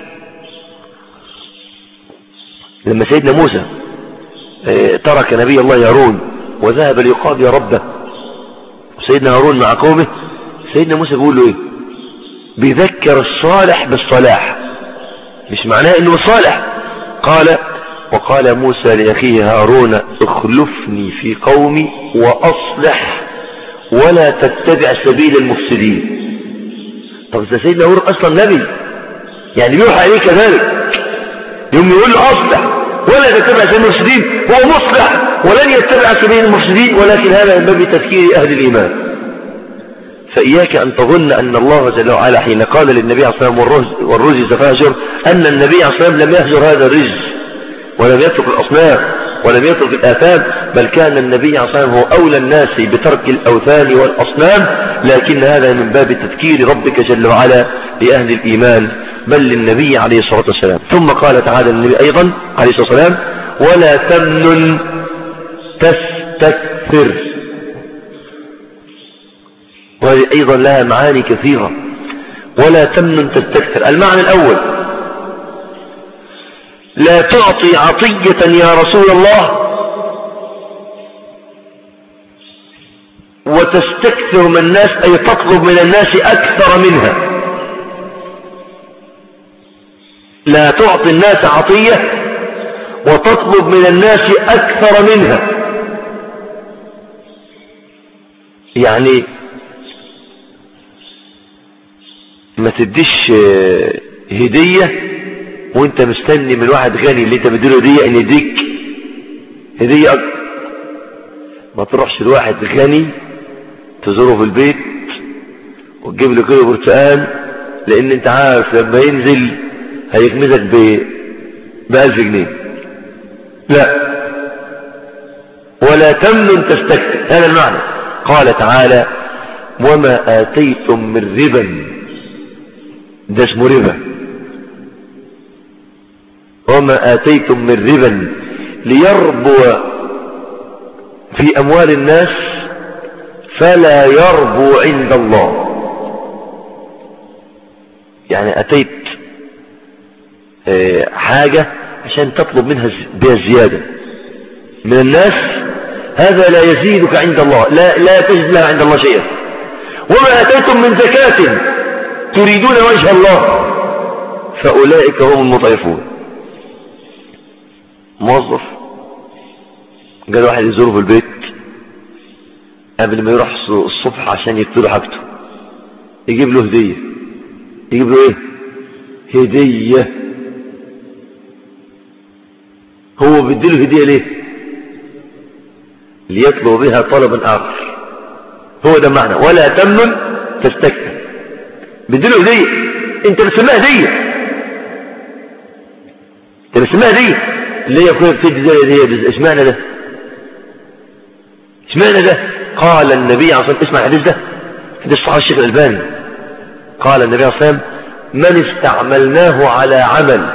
لما سيدنا موسى ترك نبي الله هارون وذهب ليقاضي ربه، سيدنا هارون مع قومه، سيدنا موسى بيقول له ايه؟ بيذكر الصالح بالصلاح، مش معناه انه صالح. قال وقال موسى لأخيه هارون اخلفني في قومي وأصلح ولا تتبع سبيل المفسدين. طب ده سيدنا هارون أصلا نبي، يعني بيوحى عليه كذلك، يوم يقول له أصلح ولا تتبع سبيل المفسدين، هو مصلح ولن يتبع سبيل المفسدين، ولكن هذا من باب تذكير أهل الإيمان. فإياك أن تظن أن الله جل وعلا حين قال للنبي عليه الصلاة والسلام والرجز فاهجر، أن النبي عليه الصلاة والسلام لم يهجر هذا الرجز ولم يترك الأصنام ولم يترك الآثام، بل كان النبي عليه الصلاة والسلام هو أولى الناس بترك الأوثان والأصنام، لكن هذا من باب تذكير ربك جل وعلا لأهل الإيمان، بل للنبي عليه الصلاة والسلام. ثم قال تعالى للنبي أيضا عليه الصلاة والسلام ولا تمنن تستكثر، وهذه أيضا لها معاني كثيرة. ولا تمنن تستكثر، المعنى الأول لا تعطي عطية يا رسول الله وتستكثر من الناس، أي تطلب من الناس أكثر منها. لا تعطي الناس عطية وتطلب من الناس أكثر منها، يعني ما تديش هدية وانت مستني من واحد غني اللي انت مديله هدية ان يديك هدية أكثر. ما تروحش لواحد غني تزوره في البيت وتجيب له كيلو برتقال، لان انت عارف لما ينزل هيغمزك ب بألف جنيه. لا، ولا تمنن تستكثر، هذا المعنى. قال تعالى وما آتيتم من ربا، ده اسمه ربا، وما آتيتم من ربا ليربو في أموال الناس فلا يربو عند الله. يعني أتيت حاجة عشان تطلب منها بها زيادة من الناس، هذا لا يزيدك عند الله، لا, لا تجد لها عند الله شيئا. وما أتيتم من زكاة تريدون وجه الله فأولئك هم المضعفون. موظف قال واحد يزوره في البيت قبل ما يروح الصبح عشان يكتله حاجته، يجيب له هدية. يجيب له ايه؟ هدية. هو بيديله هدية ليه؟ ليطلب بها طلبا آخر. هو ده معنى ولا تمنن تستكثر. بيديله هدية، انت بتسميها هدية، انت بتسميها هدية اللي هي كيف بتدي زي هدية. اشمعنى ده؟ اشمعنى ده؟ قال النبي عليه الصلاة والسلام، اسمع الحديث ده، حديث صحيح الشيخ الألباني. قال النبي عليه الصلاة والسلام من استعملناه على عمل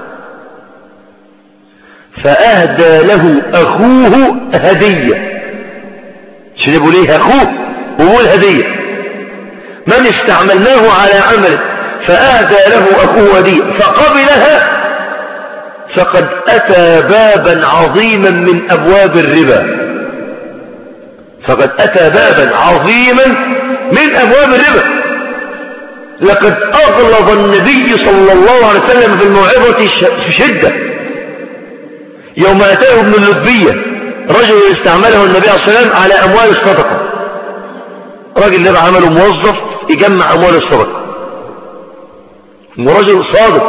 فأهدى له أخوه هدية. شنو يقول ليه أخوه وقول هدية؟ من استعملناه على عمل فأهدى له أخوه هدية فقبلها فقد أتى بابا عظيما من أبواب الربا. فقد أتى بابا عظيما من أبواب الربا. لقد أغلظ النبي صلى الله عليه وسلم في الموعظة في شدة يوم أتاه ابن اللبية رجل استعمله النبي عليه الصلاة والسلام على أموال الصدقة. راجل نبع عمله موظف يجمع أموال الصدقة، ورجل صادق،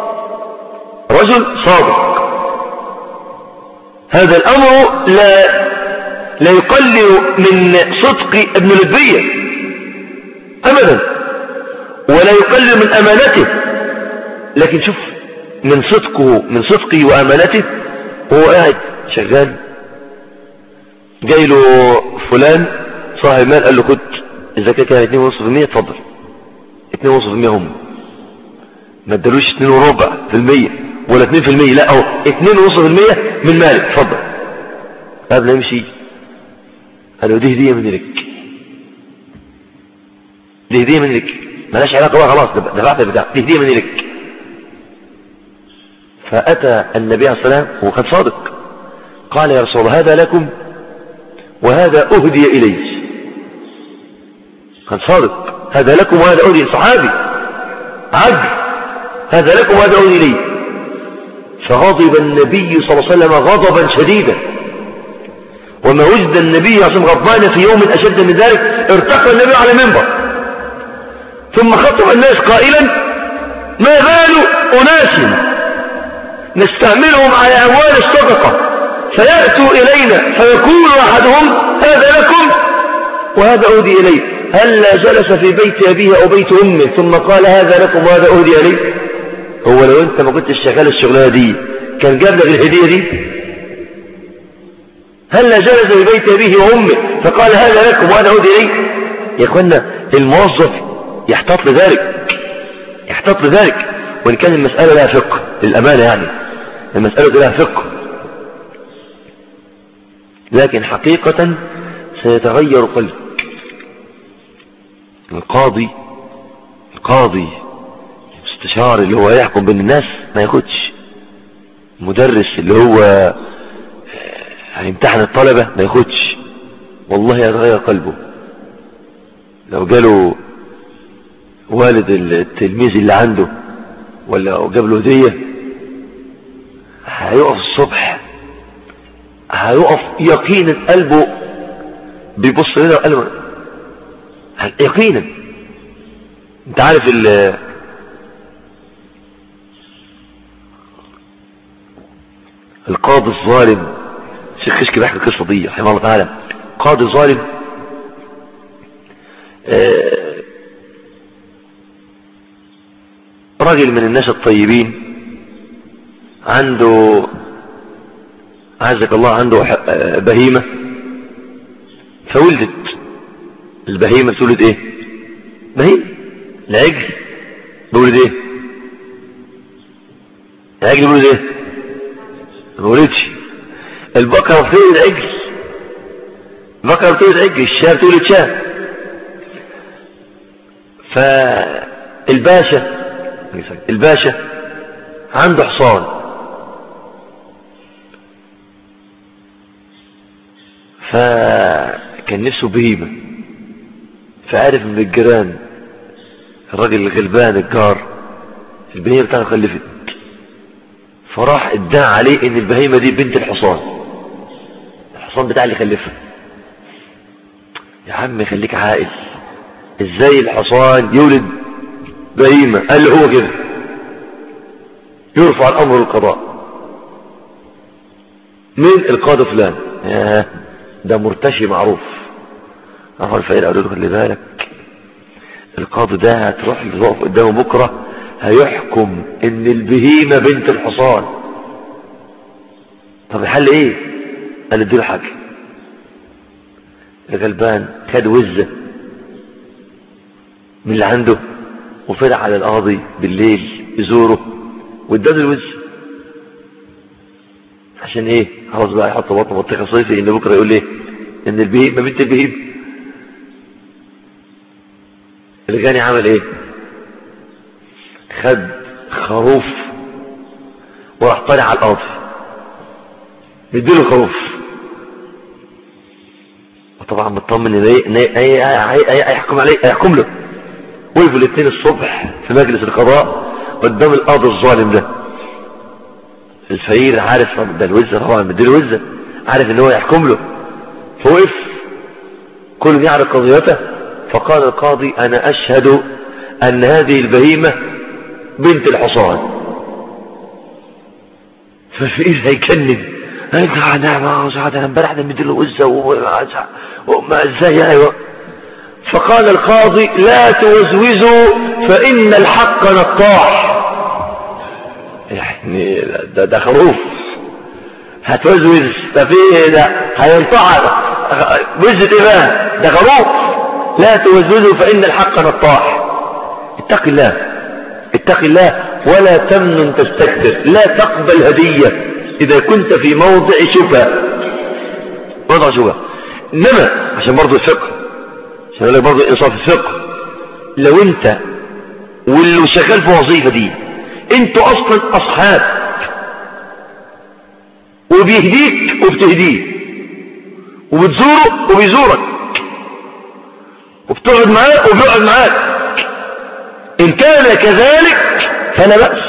رجل صادق. هذا الأمر لا لا يقلل من صدق ابن لبية أبدا، ولا يقلل من أمانته، لكن شوف من صدقه من صدقه وأمانته. هو قاعد شغال، جاي له فلان صاحب مال قال له خد الزكاة كانت اتنين ونص في المية، اتفضل اتنين ونص في المية، هم ما ادالوش اتنين وربع في المية ولا اتنين في المية، لا اهو اتنين ونص في المية من مالك، اتفضل. قبل يمشي قال له دي هدية من لك، دي هدية من لك، ملاش علاقة بقى، خلاص دفعت البتاع، دي هدية من لك. فأتى النبي عليه الصلاة والسلام وهو كان صادق، قال يا رسول الله هذا لكم وهذا أهدي إلي. كان صادق، هذا لكم وهذا أهدي، صحابي عبد، هذا لكم وهذا أهدي إلي. فغضب النبي صلى الله عليه وسلم غضبا شديدا، وما وجد النبي صلى الله عليه وسلم غضبان في يوم أشد من ذلك. ارتقى النبي على المنبر ثم خطب الناس قائلا ما بال أناس نستعملهم على أموال الصدقة فيأتوا إلينا فيقول أحدهم هذا لكم وهذا أهدي إلي، هلا جلس في بيت أبيه أو بيت أمه ثم قال هذا لكم وهذا أهدي إلي؟ هو لو أنت ما كنتش شغال الشغلانة دي كان جاب لك الهدية دي؟ هلا جلس في بيت أبيه وأمه فقال هذا لكم وهذا أهدي إلي؟ يا إخوانا الموظف يحتاط لذلك، يحتاط لذلك، وإن كان المسألة لها فقه للأمانة، يعني المسألة لها فقه، لكن حقيقة سيتغير قلبك. القاضي القاضي المستشار اللي هو يحكم بين الناس ما ياخدش، المدرس اللي هو هيمتحن الطلبة ما ياخدش، والله يتغير قلبه. لو جاله والد التلميذ اللي عنده ولا جاب له هدية هيقف الصبح، هيقف يقينا قلبه بيبص لنا وقلبه يقينا. انت عارف ال القاضي الظالم، الشيخ خشكي بيحكي القصه دي رحمه الله تعالى. قاضي ظالم آه راجل من الناس الطيبين، عنده عزك الله عنده بهيمة، فولدت البهيمة بتولد ايه؟ بهيمة. العجل بولد ايه؟ العجل بولد ايه؟ ما بولدش. البقرة بتولد عجل، البقرة بتولد عجل، الشاة بتولد شاة. فالباشا الباشا عنده حصان، فكان نفسه بهيمة، فعرف من الجيران الراجل الغلبان الجار البهيمة بتاعه خلفت، فراح ادعى عليه ان البهيمة دي بنت الحصان، الحصان بتاع اللي خلفها. يا عم خليك عاقل، ازاي الحصان يولد بهيمة؟ قال له هو كده يرفع الامر للقضاء. مين؟ القاضي فلان. ياه ده مرتشي معروف. راحوا الفقير قالوا له خلي بالك القاضي ده هتروح تقف قدامه بكره هيحكم ان البهيمه بنت الحصان. طب الحل ايه؟ قال اديله حاجه. الغلبان خد وزه من اللي عنده وفرع على القاضي بالليل يزوره واداله الوزه. عشان ايه؟ خلاص بقى يحط بطنه بطيخه صيفي ان بكره يقول ايه؟ ان البهيمه بنت البهيمه. الغني عمل ايه؟ خد خروف وراح طالع على القاضي يديله خروف، وطبعا مطمن ان هيحكم عليه، هيحكم له. وقفوا الاثنين الصبح في مجلس القضاء قدام القاضي الظالم ده. الفقير عارف ده الوزه، طبعا مديله وزه، عارف ان هو يحكم له، فوقف كل يعرف قضيته. فقال القاضي انا اشهد ان هذه البهيمه بنت الحصان، ففي ايه هيكلم انت انا انا امبارح ده مديله وزه وما ازاي يعني. فقال القاضي لا توزوزوا فان الحق نطاح. يعني ده, ده خروف هتوزوز ده في ده هينطع وزة ايه بقى؟ ده خروف. لا توزوزوا فان الحق نطاح. اتق الله اتق الله ولا تمنن تستكثر. لا تقبل هدية إذا كنت في موضع شبهة موضع شبهة. إنما عشان برضو الفقه، عشان أقول لك برضو إنصاف الفقه، لو أنت واللي شغال في وظيفة دي أنتوا أصلا أصحاب وبيهديك وبتهديه وبتزوره وبيزورك وبتقعد معاه وبيقعد معاك، إن كان كذلك فلا بأس.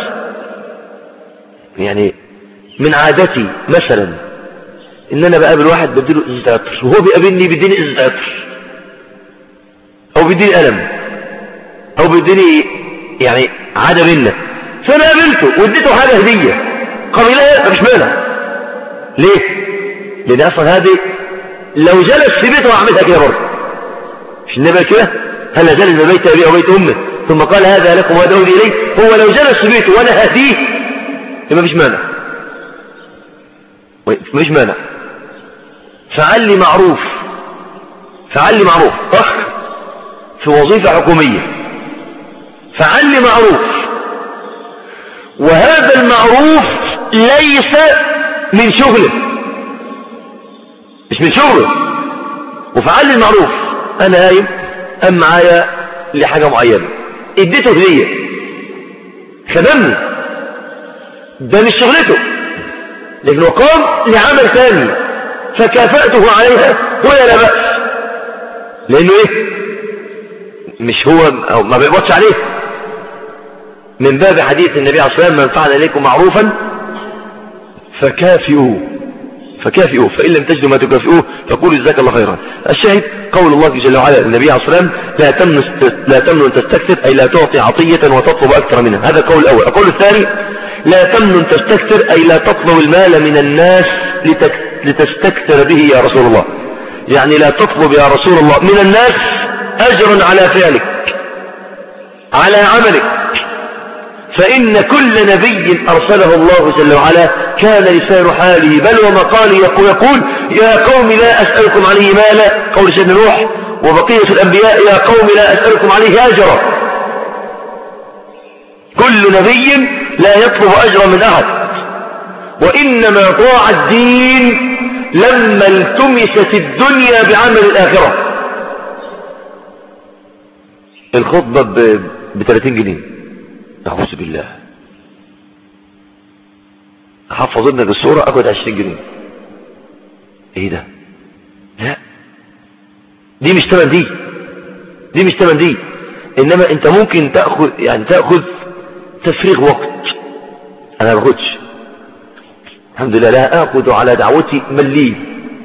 يعني من عادتي مثلا ان انا بقابل واحد بديله ازازه عطر وهو بيقابلني بيديني ازازه عطر او بيديني قلم او بيديني يعني عاده منه، فانا قابلته واديته حاجه هديه قبيلها مش مانع. ليه؟ لان اصلا هذه لو جلس في بيته هعملها كده برضه. مش النبي كده هل جلس بيت ابي او بيت امه ثم قال هذا لكم وهذا الي؟ هو لو جلس في بيته وانا هديه يبقى مش مانع مش مانع. فعلي معروف فعلي معروف أخ في وظيفة حكومية، فعلي معروف، وهذا المعروف ليس من شغله مش من شغله، وفعلي المعروف. أنا قايم أم معايا لحاجة معينة اديته هدية خدمني، ده مش شغلته لأنه قام لعمل ثاني فكافأته عليها ولا لا بأس، لأنه إيه مش هو أو ما بيقبضش عليه. من باب حديث النبي عليه الصلاة والسلام من فعل إليكم معروفا فكافئوه فكافئوه فإن لم تجدوا ما تكافئوه فقولوا جزاك الله خيرا. الشاهد قول الله جل وعلا النبي عليه الصلاة والسلام لا تمنن لا تمنن تستكثر أي لا تعطي عطية وتطلب أكثر منها. هذا القول الأول. القول الثاني لا تمنن تستكثر أي لا تطلب المال من الناس لتستكثر به يا رسول الله. يعني لا تطلب يا رسول الله من الناس أجرا على فعلك على عملك، فإن كل نبي أرسله الله جل وعلا كان لسان حاله بل ومقاله يقول, يقول يا قوم لا أسألكم عليه مالا، قول سيدنا نوح، وبقية الأنبياء يا قوم لا أسألكم عليه أجرا. كل نبي لا يطلب أجرا من أحد، وإنما طاع الدين لما التمست الدنيا بعمل الآخرة. الخطبة ب ثلاثين جنيه أعوذ بالله، أحفظ ابنك الصورة أخذ عشرين جنيه. إيه ده؟ لا دي مش تمن دي دي مش تمن دي إنما أنت ممكن تأخذ يعني تأخذ تفريغ وقت. أنا ما باخدش الحمد لله، لا آخذ على دعوتي مليم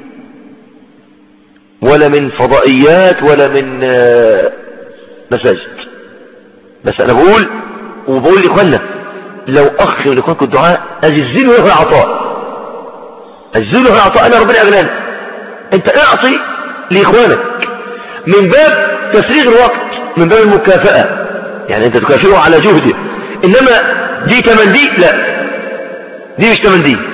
ولا من فضائيات ولا من مساجد، بس أنا بقول وبقول لإخواننا لو أخ من إخوانكم الدعاء أجزله له العطاء أجزله له العطاء أنا ربنا أغناني. أنت أعطي لإخوانك من باب تفريغ الوقت، من باب المكافأة، يعني أنت تكافئه على جهده. إنما دي تمن دي لا دي مش تمن دي.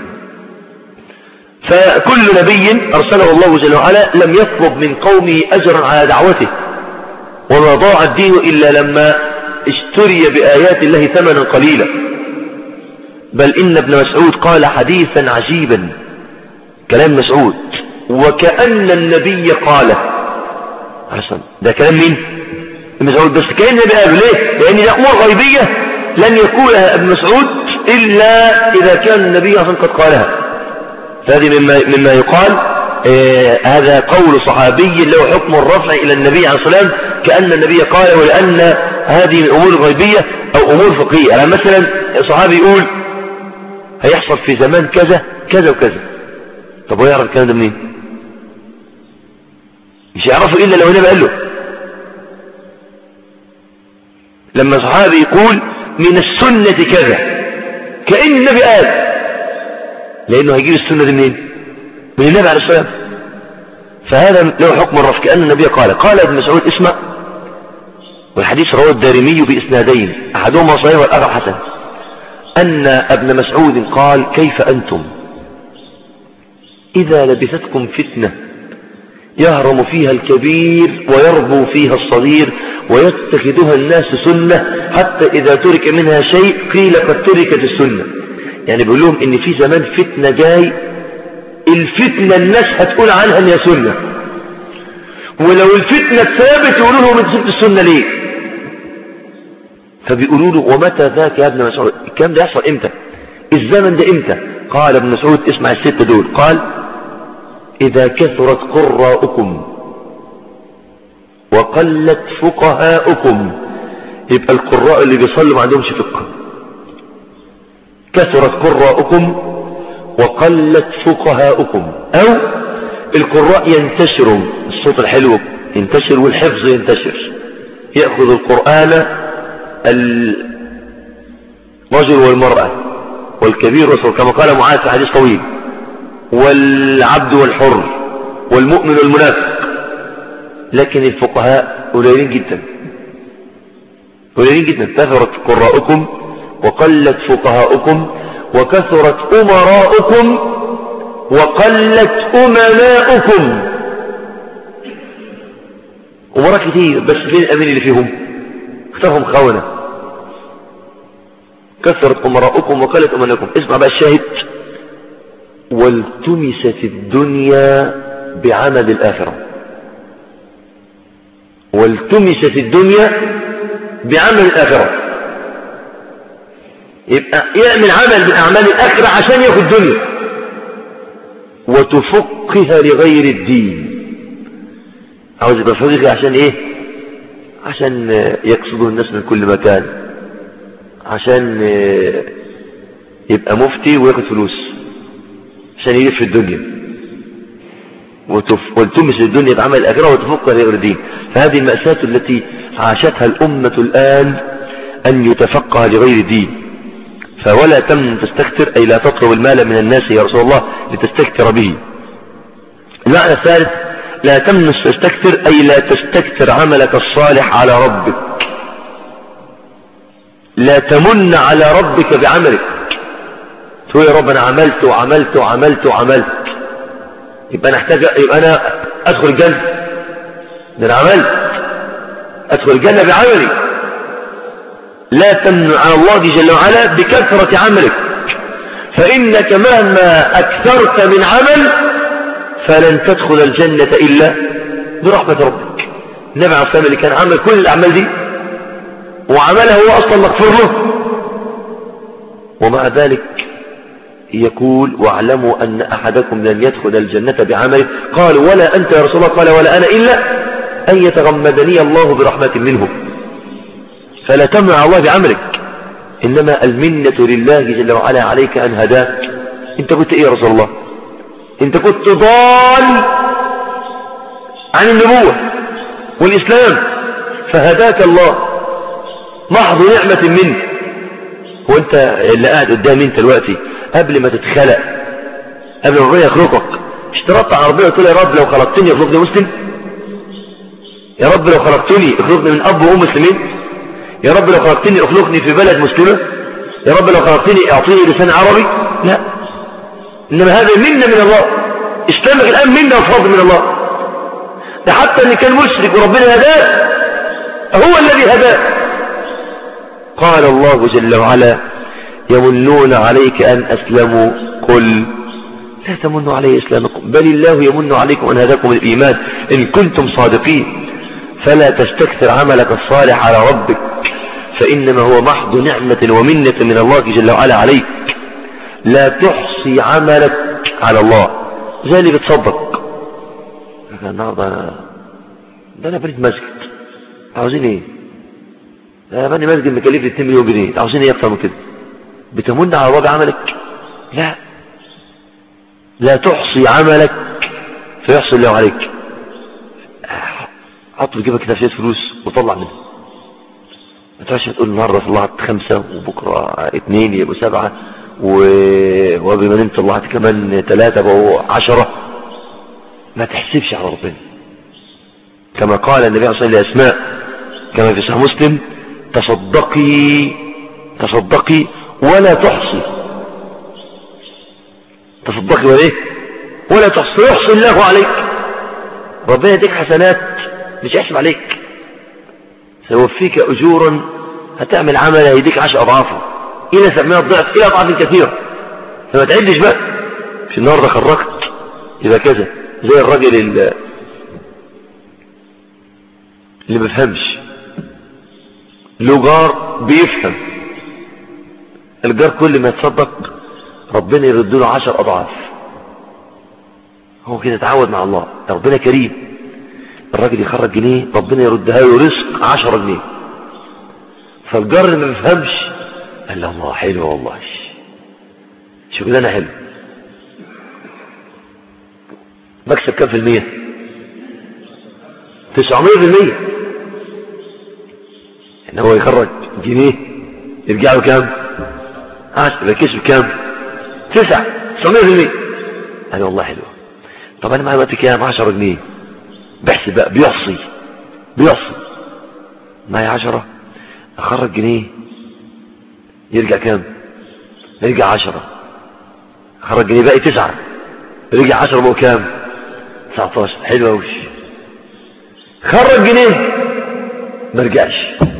فكل نبي أرسله الله جل وعلا لم يطلب من قومه أجرا على دعوته، وما ضاع الدين إلا لما اشتري بآيات الله ثمنا قليلا. بل إن ابن مسعود قال حديثا عجيبا، كلام مسعود وكأن النبي قاله. ده كلام مين؟ مسعود، بس كأن النبي قاله. ليه؟ لأن دي أمور غيبية لن يقولها ابن مسعود إلا إذا كان النبي أصلا قد قالها. فهذه مما, مما يقال آه هذا قول صحابي له حكم الرفع إلى النبي عليه الصلاة والسلام كأن النبي قال، ولأن هذه من أمور غيبية أو أمور فقهية. يعني مثلا صحابي يقول هيحصل في زمان كذا كذا وكذا، طب هو يعرف الكلام ده منين؟ مش يعرفه إلا لو النبي قال له. لما صحابي يقول من السنة كذا، كأن النبي قال، لأنه هيجيب السنة دي منين؟ من النبي عليه الصلاة والسلام. فهذا له حكم الرفع، كأن النبي قال. قال ابن مسعود اسمع، والحديث رواه الدارمي بإسنادين أحدهما صحيح والآخر حسن، أن ابن مسعود قال كيف أنتم إذا لبثتكم فتنة يهرم فيها الكبير ويربو فيها الصغير ويتخذها الناس سنة، حتى إذا ترك منها شيء قيل قد تركت السنة. يعني بيقول لهم إن في زمان فتنة جاي، الفتنة الناس هتقول عنها إن هي سنة، ولو الفتنة ثابت يقولوا لهم انت سبت السنة ليه؟ فبيقولوا له ومتى ذاك يا ابن مسعود؟ الكلام ده يحصل امتى؟ الزمن ده امتى؟ قال ابن مسعود اسمع الستة دول، قال إذا كثرت قراءكم وقلت فقهاؤكم. يبقى القراء اللي بيصلوا ما عندهمش فقه. كثرت قراءكم وقلت فقهاؤكم، أو القراء ينتشروا، الصوت الحلو ينتشر والحفظ ينتشر، يأخذ القرآن الرجل والمرأة والكبير والصغير كما قال معاذ في حديث طويل، والعبد والحر والمؤمن والمنافق. لكن الفقهاء قليلين جدا قليلين جدا. كثرت قراءكم وقلت فقهاؤكم وكثرت أمراؤكم وقلت أمناؤكم. أمراء كتير بس فين الأمين اللي فيهم؟ اختارهم خونة. كثرت أمراؤكم وقلت أمناؤكم. اسمع بقى الشاهد، والتمست الدنيا بعمل الآخرة. والتمست الدنيا بعمل الآخرة. يبقى يعمل عمل من أعمال الآخرة عشان ياخد دنيا، وتفقها لغير الدين. عاوز يبقى فقيه عشان ايه؟ عشان يقصده الناس من كل مكان، عشان يبقى مفتي وياخد فلوس، عشان يلف في الدنيا. والتمس الدنيا بعمل الآخرة وتفقها لغير الدين. فهذه المأساة التي عاشتها الأمة الآن، أن يتفقه لغير الدين. فولا تمن تستكثر، أي لا تطلب المال من الناس يا رسول الله لتستكثر به. المعنى الثالث لا تمن تستكثر، أي لا تستكثر عملك الصالح على ربك. لا تمن على ربك بعملك، تقول يا رب أنا عملت وعملت وعملت وعملت، يبقى أنا أحتاج، يبقى أنا أدخل الجنة، ده أنا عملت أدخل الجنة بعملي. لا تمن على الله جل وعلا بكثرة عملك، فإنك مهما أكثرت من عمل فلن تدخل الجنة إلا برحمة ربك. النبي عليه الصلاة والسلام اللي كان عمل كل الأعمال دي وعملها هو أصلا مغفور له، ومع ذلك يقول واعلموا أن أحدكم لن يدخل الجنة بعمله. قال ولا أنت يا رسول الله؟ قال ولا أنا إلا أن يتغمدني الله برحمة منه. فلا تمنع الله بعملك، إنما المنة لله جل وعلا عليك أن هداك. أنت كنت إيه يا رسول الله؟ أنت كنت ضال عن النبوة والإسلام فهداك الله، محض نعمة منه. وأنت اللي قاعد قدامي أنت دلوقتي قبل ما تتخلق، قبل ما ربنا يخلقك، اشترطت على ربنا قلت له يا رب لو خلقتني اخلقني مسلم، يا رب لو خلقتني اخلقني من أب وأم مسلمين، يا رب لو خلقتني اخلقني في بلد مسلمة، يا رب لو خلقتني اعطيني لسان عربي. لا، انما هذا منة من الله. اسلامك الان منة وفضل من الله. ده حتى ان كان مشرك وربنا هداه، هو الذي هداه. قال الله جل وعلا يمنون عليك ان اسلموا، قل لا تمنوا علي اسلامكم بل الله يمن عليكم ان هداكم الايمان ان كنتم صادقين. فلا تستكثر عملك الصالح على ربك، فإنما هو محض نعمة ومنة من الله جل وعلا عليك. لا تحصي عملك على الله، زي اللي بتصدق. النهارده أنا ده أنا بنيت مسجد، عاوزين إيه؟ أنا بني مسجد مكلفني اتنين مليون جنيه، عاوزين إيه أكتر من كده؟ بتمن على الله بعملك؟ لا، لا تحصي عملك فيحصي الله عليك. حط في جيبك كده شوية فلوس وطلع منها، ما تقعدش تقول النهارده طلعت خمسة وبكره اتنين يبقوا سبعة وبما نمت طلعت كمان ثلاثة بقوا عشرة. ما تحسبش على ربنا. كما قال النبي صلى الله عليه وسلم لأسماء كما في صحيح مسلم: تصدقي تصدقي ولا تحصي. تصدقي ولا ايه؟ ولا تحصي، يحصي الله عليك. ربنا يديك حسنات مش يحسب عليك، سيوفيك أجورا، هتعمل عمل هيديك عشر أضعافه إلى سبعمائة ضعف إلى أضعاف كثيرة. فما تعدش بقى في النهارده خرجت يبقى كذا. زي الراجل اللي اللي ما بيفهمش، له جار بيفهم، الجار كل ما يتصدق ربنا يرد له عشر أضعاف. هو كده اتعود مع الله، ربنا كريم. الراجل يخرج جنيه ربنا يردها له رزق عشرة جنيه. فالجار اللي ما بيفهمش قال له الله حلو والله، شغلانه حلو. بكسب كام في المية؟ تسعمائة في المية. ان هو يخرج جنيه يرجع له كام؟ عشرة. يبقى كسب كام؟ تسعة. تسعمائة في المية. قال له والله حلو. طب انا معايا وقت كام؟ عشرة جنيه. بحسب بقى، بيحصي بيحصي معايا عشرة، اخرج جنيه يرجع كام؟ يرجع عشرة. اخرج جنيه باقي تسعة، رجع عشرة بقوا كام؟ تسعتاشر. حلو قوي. خرج جنيه ما رجعش،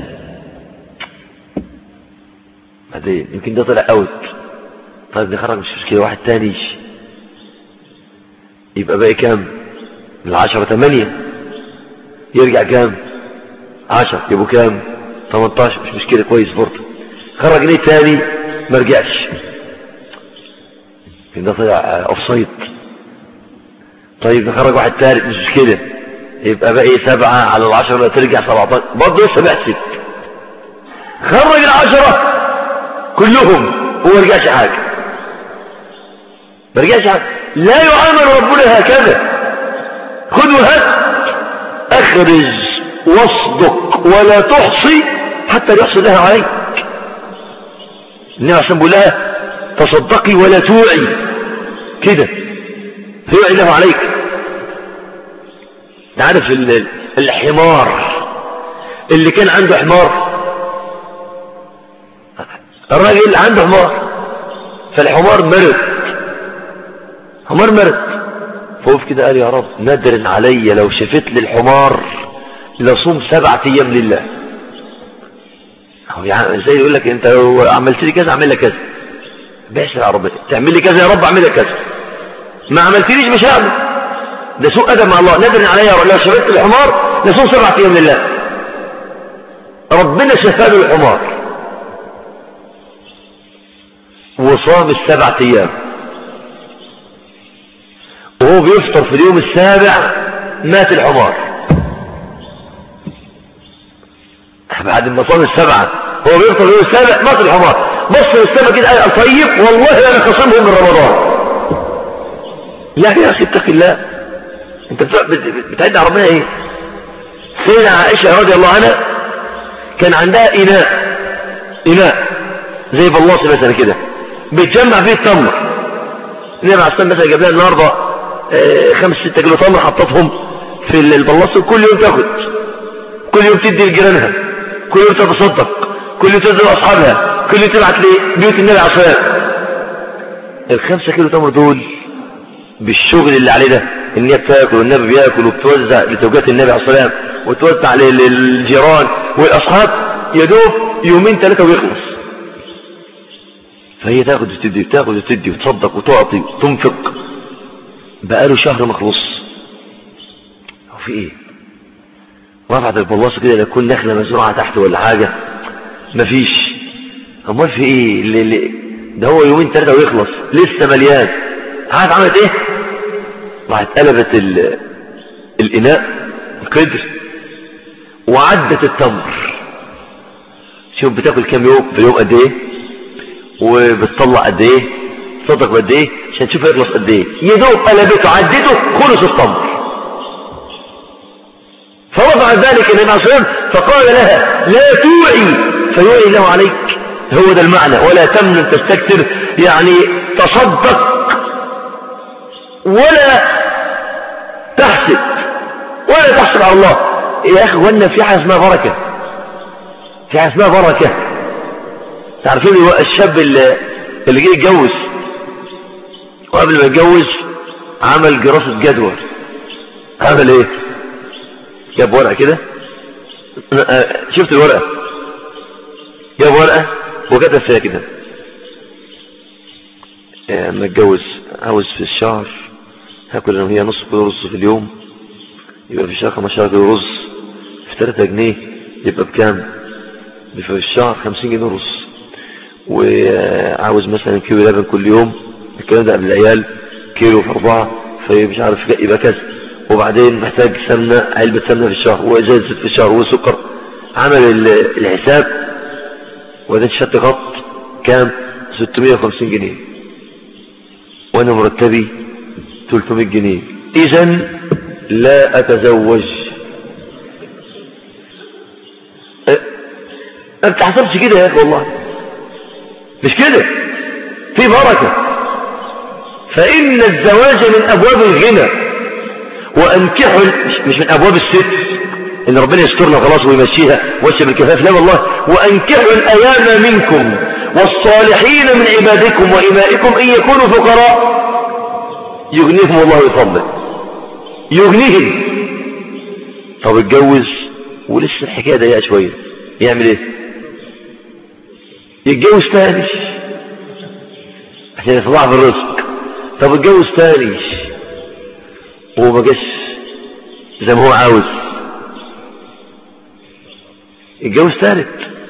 بعدين يمكن ده طلع اوت. طيب نخرج مش مشكله واحد تاني، يبقى باقي كام؟ العشرة ثمانية، يرجع كام؟ عشرة، يبقوا كام؟ ثمانية عشر. مش مشكلة، كويس برضه. خرج جنيه تاني ما رجعش، ده طلع اوف سايد. طيب نخرج واحد ثالث مش مشكلة، يبقى باقي سبعة على العشرة لا ترجع سبعتاشر، برضه لسه بحسب. خرج العشرة كلهم وما رجعش حاجة، ما رجعش حاجة. لا يعامل ربنا هكذا. خذ وهات، اخرج واصدق ولا تحصي حتى يحصي الله عليك. النبي عليه الصلاة والسلام بيقول لها تصدقي ولا توعي، كده توعي الله عليك. تعرف الحمار اللي كان عنده حمار، الراجل عنده حمار، فالحمار مرض، حمار مرض، فوقف كده قال يا رب ندر علي لو شفت لي الحمار لصوم سبعة ايام لله. هو يعني زي يقول لك انت لو عملت لي كذا اعمل لك كذا، باشا يا رب تعمل لي كذا يا رب اعمل لك كذا، ما عملتليش مش هعمل. ده سوء ادب مع الله. ندر علي يا رب لو شفت لي الحمار لصوم سبعة ايام لله. ربنا شفى له الحمار وصام السبعة ايام، وهو بيفطر في اليوم السابع مات الحمار. بعد ما صام السبعة هو بيفطر في اليوم السابع مات الحمار. بص للسما كده قال طيب والله انا خصمهم من رمضان. يعني يا اخي اتق الله، انت بتعد على ربنا ايه؟ سيدة عائشة رضي الله عنها كان عندها اناء اناء زي بلاصة مثلا كده بتجمع فيه التمر. النبي عليه الصلاة والسلام مثلا جاب لها النهارده خمس ستة كيلو تمر، حطتهم في البلاصة، وكل يوم تاخد، كل يوم تدي لجيرانها، كل يوم تتصدق، كل يوم تدي لاصحابها، كل يوم تبعت لبيوت النبي عليه الصلاة والسلام. الخمسة كيلو تمر دول بالشغل اللي عليه ده، ان هي بتاكل والنبي بياكل وبتوزع لزوجات النبي عليه الصلاة والسلام وتوزع للجيران والاصحاب، يدوب يومين ثلاثة ويخلص. فهي تاخد وتدي وتاخد وتدي وتصدق وتعطي وتنفق، بقاله شهر مخلص. هو في ايه؟ رفعت البلاصه كده لتكون نخله مزروعه تحت ولا حاجه، مفيش. امال في ايه؟ اللي اللي ده هو يومين ثلاثه ويخلص، لسه مليان. عارف عملت ايه؟ راحت قلبت الاناء القدر وعدت التمر. شوف بتاكل كام يوم في اليوم قد ايه، وبتطلع قد ايه، تصدق قد ايه، عشان تشوف يخلص قد ايه. يدوب قلبته عدته خلص التمر. فهو فرفع ذلك النبي عليه الصلاة والسلام فقال لها لا توعي فيوعي الله عليك. هو ده المعنى. ولا تمنن تستكثر، يعني تصدق ولا تحسد ولا تحسد على الله. يا أخي وانا في حاجة اسمها بركة، في حاجة اسمها بركة. تعرفين الشاب اللي, اللي جه يتجوز وقبل ما يتجوز عمل دراسة جدوى. عمل ايه؟ جاب ورقة كده، شفت الورقة؟ جاب ورقة وكتب فيها كده لما اتجوز عاوز في الشهر هاكل انا وهي نص كيلو رز في اليوم، يبقى في الشهر خمستاشر كيلو رز، في ثلاثة جنيه يبقى بكام؟ في الشهر خمسين جنيه رز. وعاوز مثلا كيلو لبن كل يوم، الكلام ده قبل العيال، كيلو في أربعة فمش عارف يبقى كذا. وبعدين محتاج سمنة، علبة سمنة في الشهر، وإزازة زيت في الشهر، وسكر. عمل الحساب وبعدين شت خط كام؟ ستمائة وخمسين جنيه، وانا مرتبي ثلاثمائة جنيه، اذا لا اتزوج. ما بتحسبش كده يا اخي، والله مش كده. في بركة. فإن الزواج من أبواب الغنى، وأنكحوا مش من أبواب الست إن ربنا يسترنا خلاص ويمشيها ويمشي بالكفاف، لا والله. وأنكحوا الأيام منكم والصالحين من عبادكم وإمائكم إن يكونوا فقراء يغنيهم الله ويفضل، يغنيهم. طب اتجوز ولسه الحكاية ضيقة شوية، يعمل ايه؟ يتجوز تاني عشان يطلع في الرزق. طب اتجوز تاني وما جاش زي ما هو عاوز، اتجوز ثالث.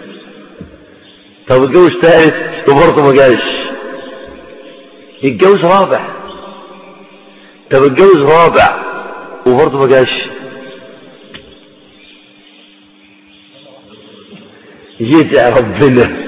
طب اتجوز ثالث وبرضه ما جاش، اتجوز رابع. طب اتجوز رابع وبرضه ما جاش، يدعي ربنا،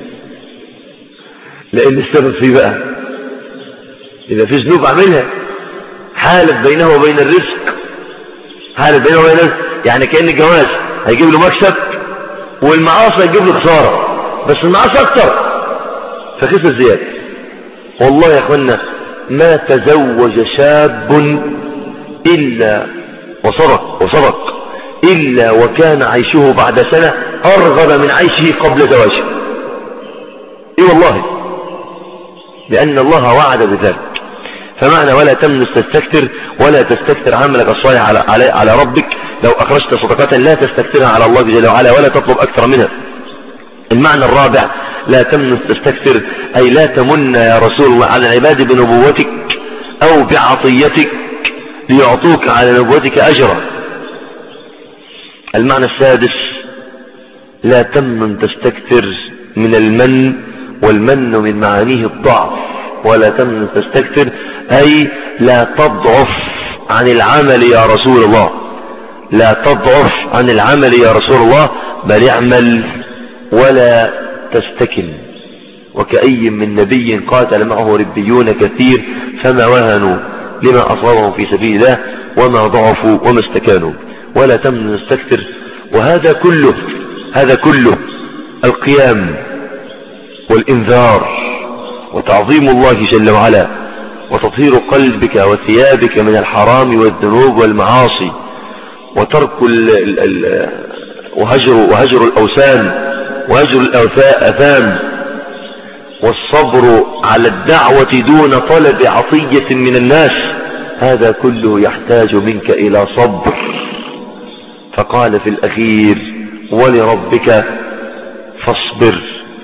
لان السبب فيه بقى اذا في ذنوب عملها حالف بينه وبين الرزق، حالف بينه وبين الرزق. يعني كأن الجواز هيجيب له مكسب والمعاصي هيجيب له خسارة، بس المعاصي اكتر فخسر زيادة. والله يا اخوانا ما تزوج شاب الا وصدق وصدق الا وكان عيشه بعد سنة ارغب من عيشه قبل زواجه. اي والله، لان الله وعد بذلك. فمعنى ولا تمنن تستكثر، ولا تستكثر عملك الصالح على, على, على ربك. لو أخرجت صدقة لا تستكثرها على الله جل وعلا ولا تطلب أكثر منها. المعنى الرابع لا تمنن تستكثر، أي لا تمن يا رسول الله على العباد بنبوتك أو بعطيتك ليعطوك على نبوتك أجرا. المعنى السادس لا تمنن تستكثر من المن، والمن من معانيه الضعف. ولا تمنن تستكثر أي لا تضعف عن العمل يا رسول الله، لا تضعف عن العمل يا رسول الله، بل اعمل ولا تستكن. وكأي من نبي قاتل معه ربيون كثير فما وهنوا لما أصابهم في سبيل الله وما ضعفوا وما استكانوا. ولا تمنن تستكثر. وهذا كله هذا كله القيام والإنذار وتعظيم الله جل وعلا وتطهير قلبك وثيابك من الحرام والذنوب والمعاصي، وترك ال ال ال وهجر, وهجر الأوثان وهجر الأثام، والصبر على الدعوة دون طلب عطية من الناس. هذا كله يحتاج منك إلى صبر. فقال في الأخير ولربك فاصبر،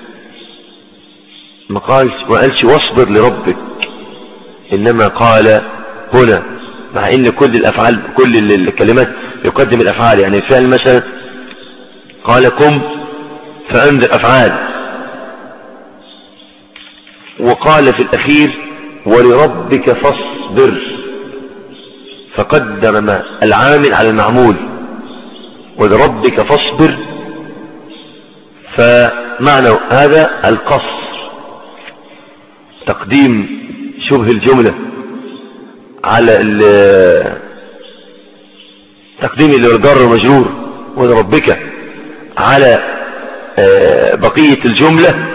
ما قالش ما قالش واصبر لربك، إنما قال هنا مع إن كل الأفعال كل الكلمات يقدم الأفعال. يعني الفعل مثلا قال قم فأنذر أفعال، وقال في الأخير ولربك فاصبر فقدم العامل على المعمول. ولربك فاصبر فمعنى هذا القصر، تقديم شبه الجملة على تقديم للجر ومجرور ولربك على بقية الجملة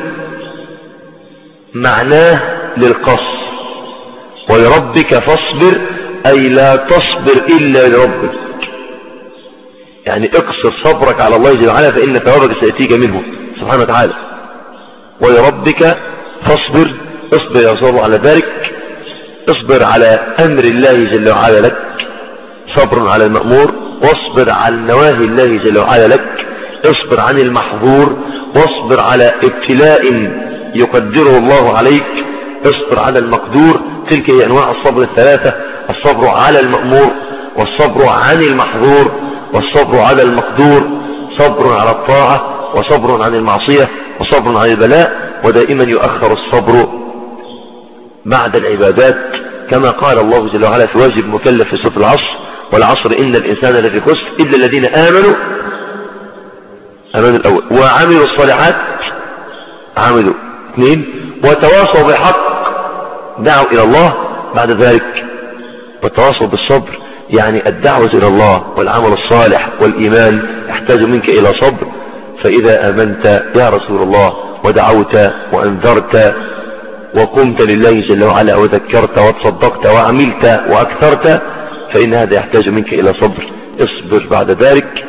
معناه للقصر، ولربك فاصبر أي لا تصبر إلا لربك، يعني اقصر صبرك على الله جل وعلا فإن ثوابك سيأتيك منه سبحانه وتعالى. ولربك فاصبر، اصبر يا رسول الله على ذلك، اصبر على أمر الله جل وعلا لك، صبر على المأمور، واصبر على نواهي الله جل وعلا لك، اصبر عن المحظور، واصبر على ابتلاء يقدره الله عليك، اصبر على المقدور. تلك هي أنواع الصبر الثلاثة: الصبر على المأمور، والصبر عن المحظور، والصبر على المقدور، صبر على الطاعة، وصبر عن المعصية، وصبر عن البلاء. ودائما يؤخر الصبر بعد العبادات، كما قال الله جل وعلا في واجب مكلف في سورة العصر: والعصر إن الإنسان لفي خسر إلا الذين آمنوا آمنوا الأول وعملوا الصالحات، عملوا اثنين، وتواصوا بالحق، دعوا إلى الله بعد ذلك، وتواصوا بالصبر، يعني الدعوة إلى الله والعمل الصالح والإيمان يحتاج منك إلى صبر. فإذا آمنت يا رسول الله ودعوت وأنذرت وقمت لله جل وعلا وذكرت وتصدقت وعملت وأكثرت، فإن هذا يحتاج منك إلى صبر. اصبر بعد ذلك،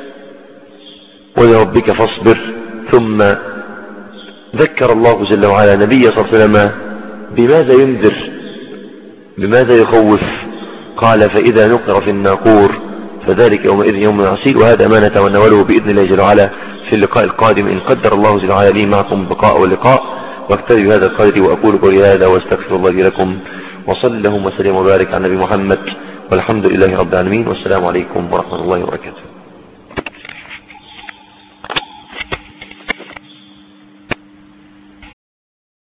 ولربك فاصبر. ثم ذكر الله جل وعلا نبي صلى الله عليه وسلم بماذا ينذر، بماذا يخوف. قال: فإذا نقر في الناقور فذلك يومئذ يوم عسير. وهذا ما نتناوله بإذن الله جل وعلا في اللقاء القادم إن قدر الله جل وعلا لي معكم بقاء ولقاء. واكتفي بهذا القدر وأقول قولي هذا واستغفر الله لي لكم، وصل اللهم وسلم وبارك على نبي محمد، والحمد لله رب العالمين، والسلام عليكم ورحمة الله وبركاته.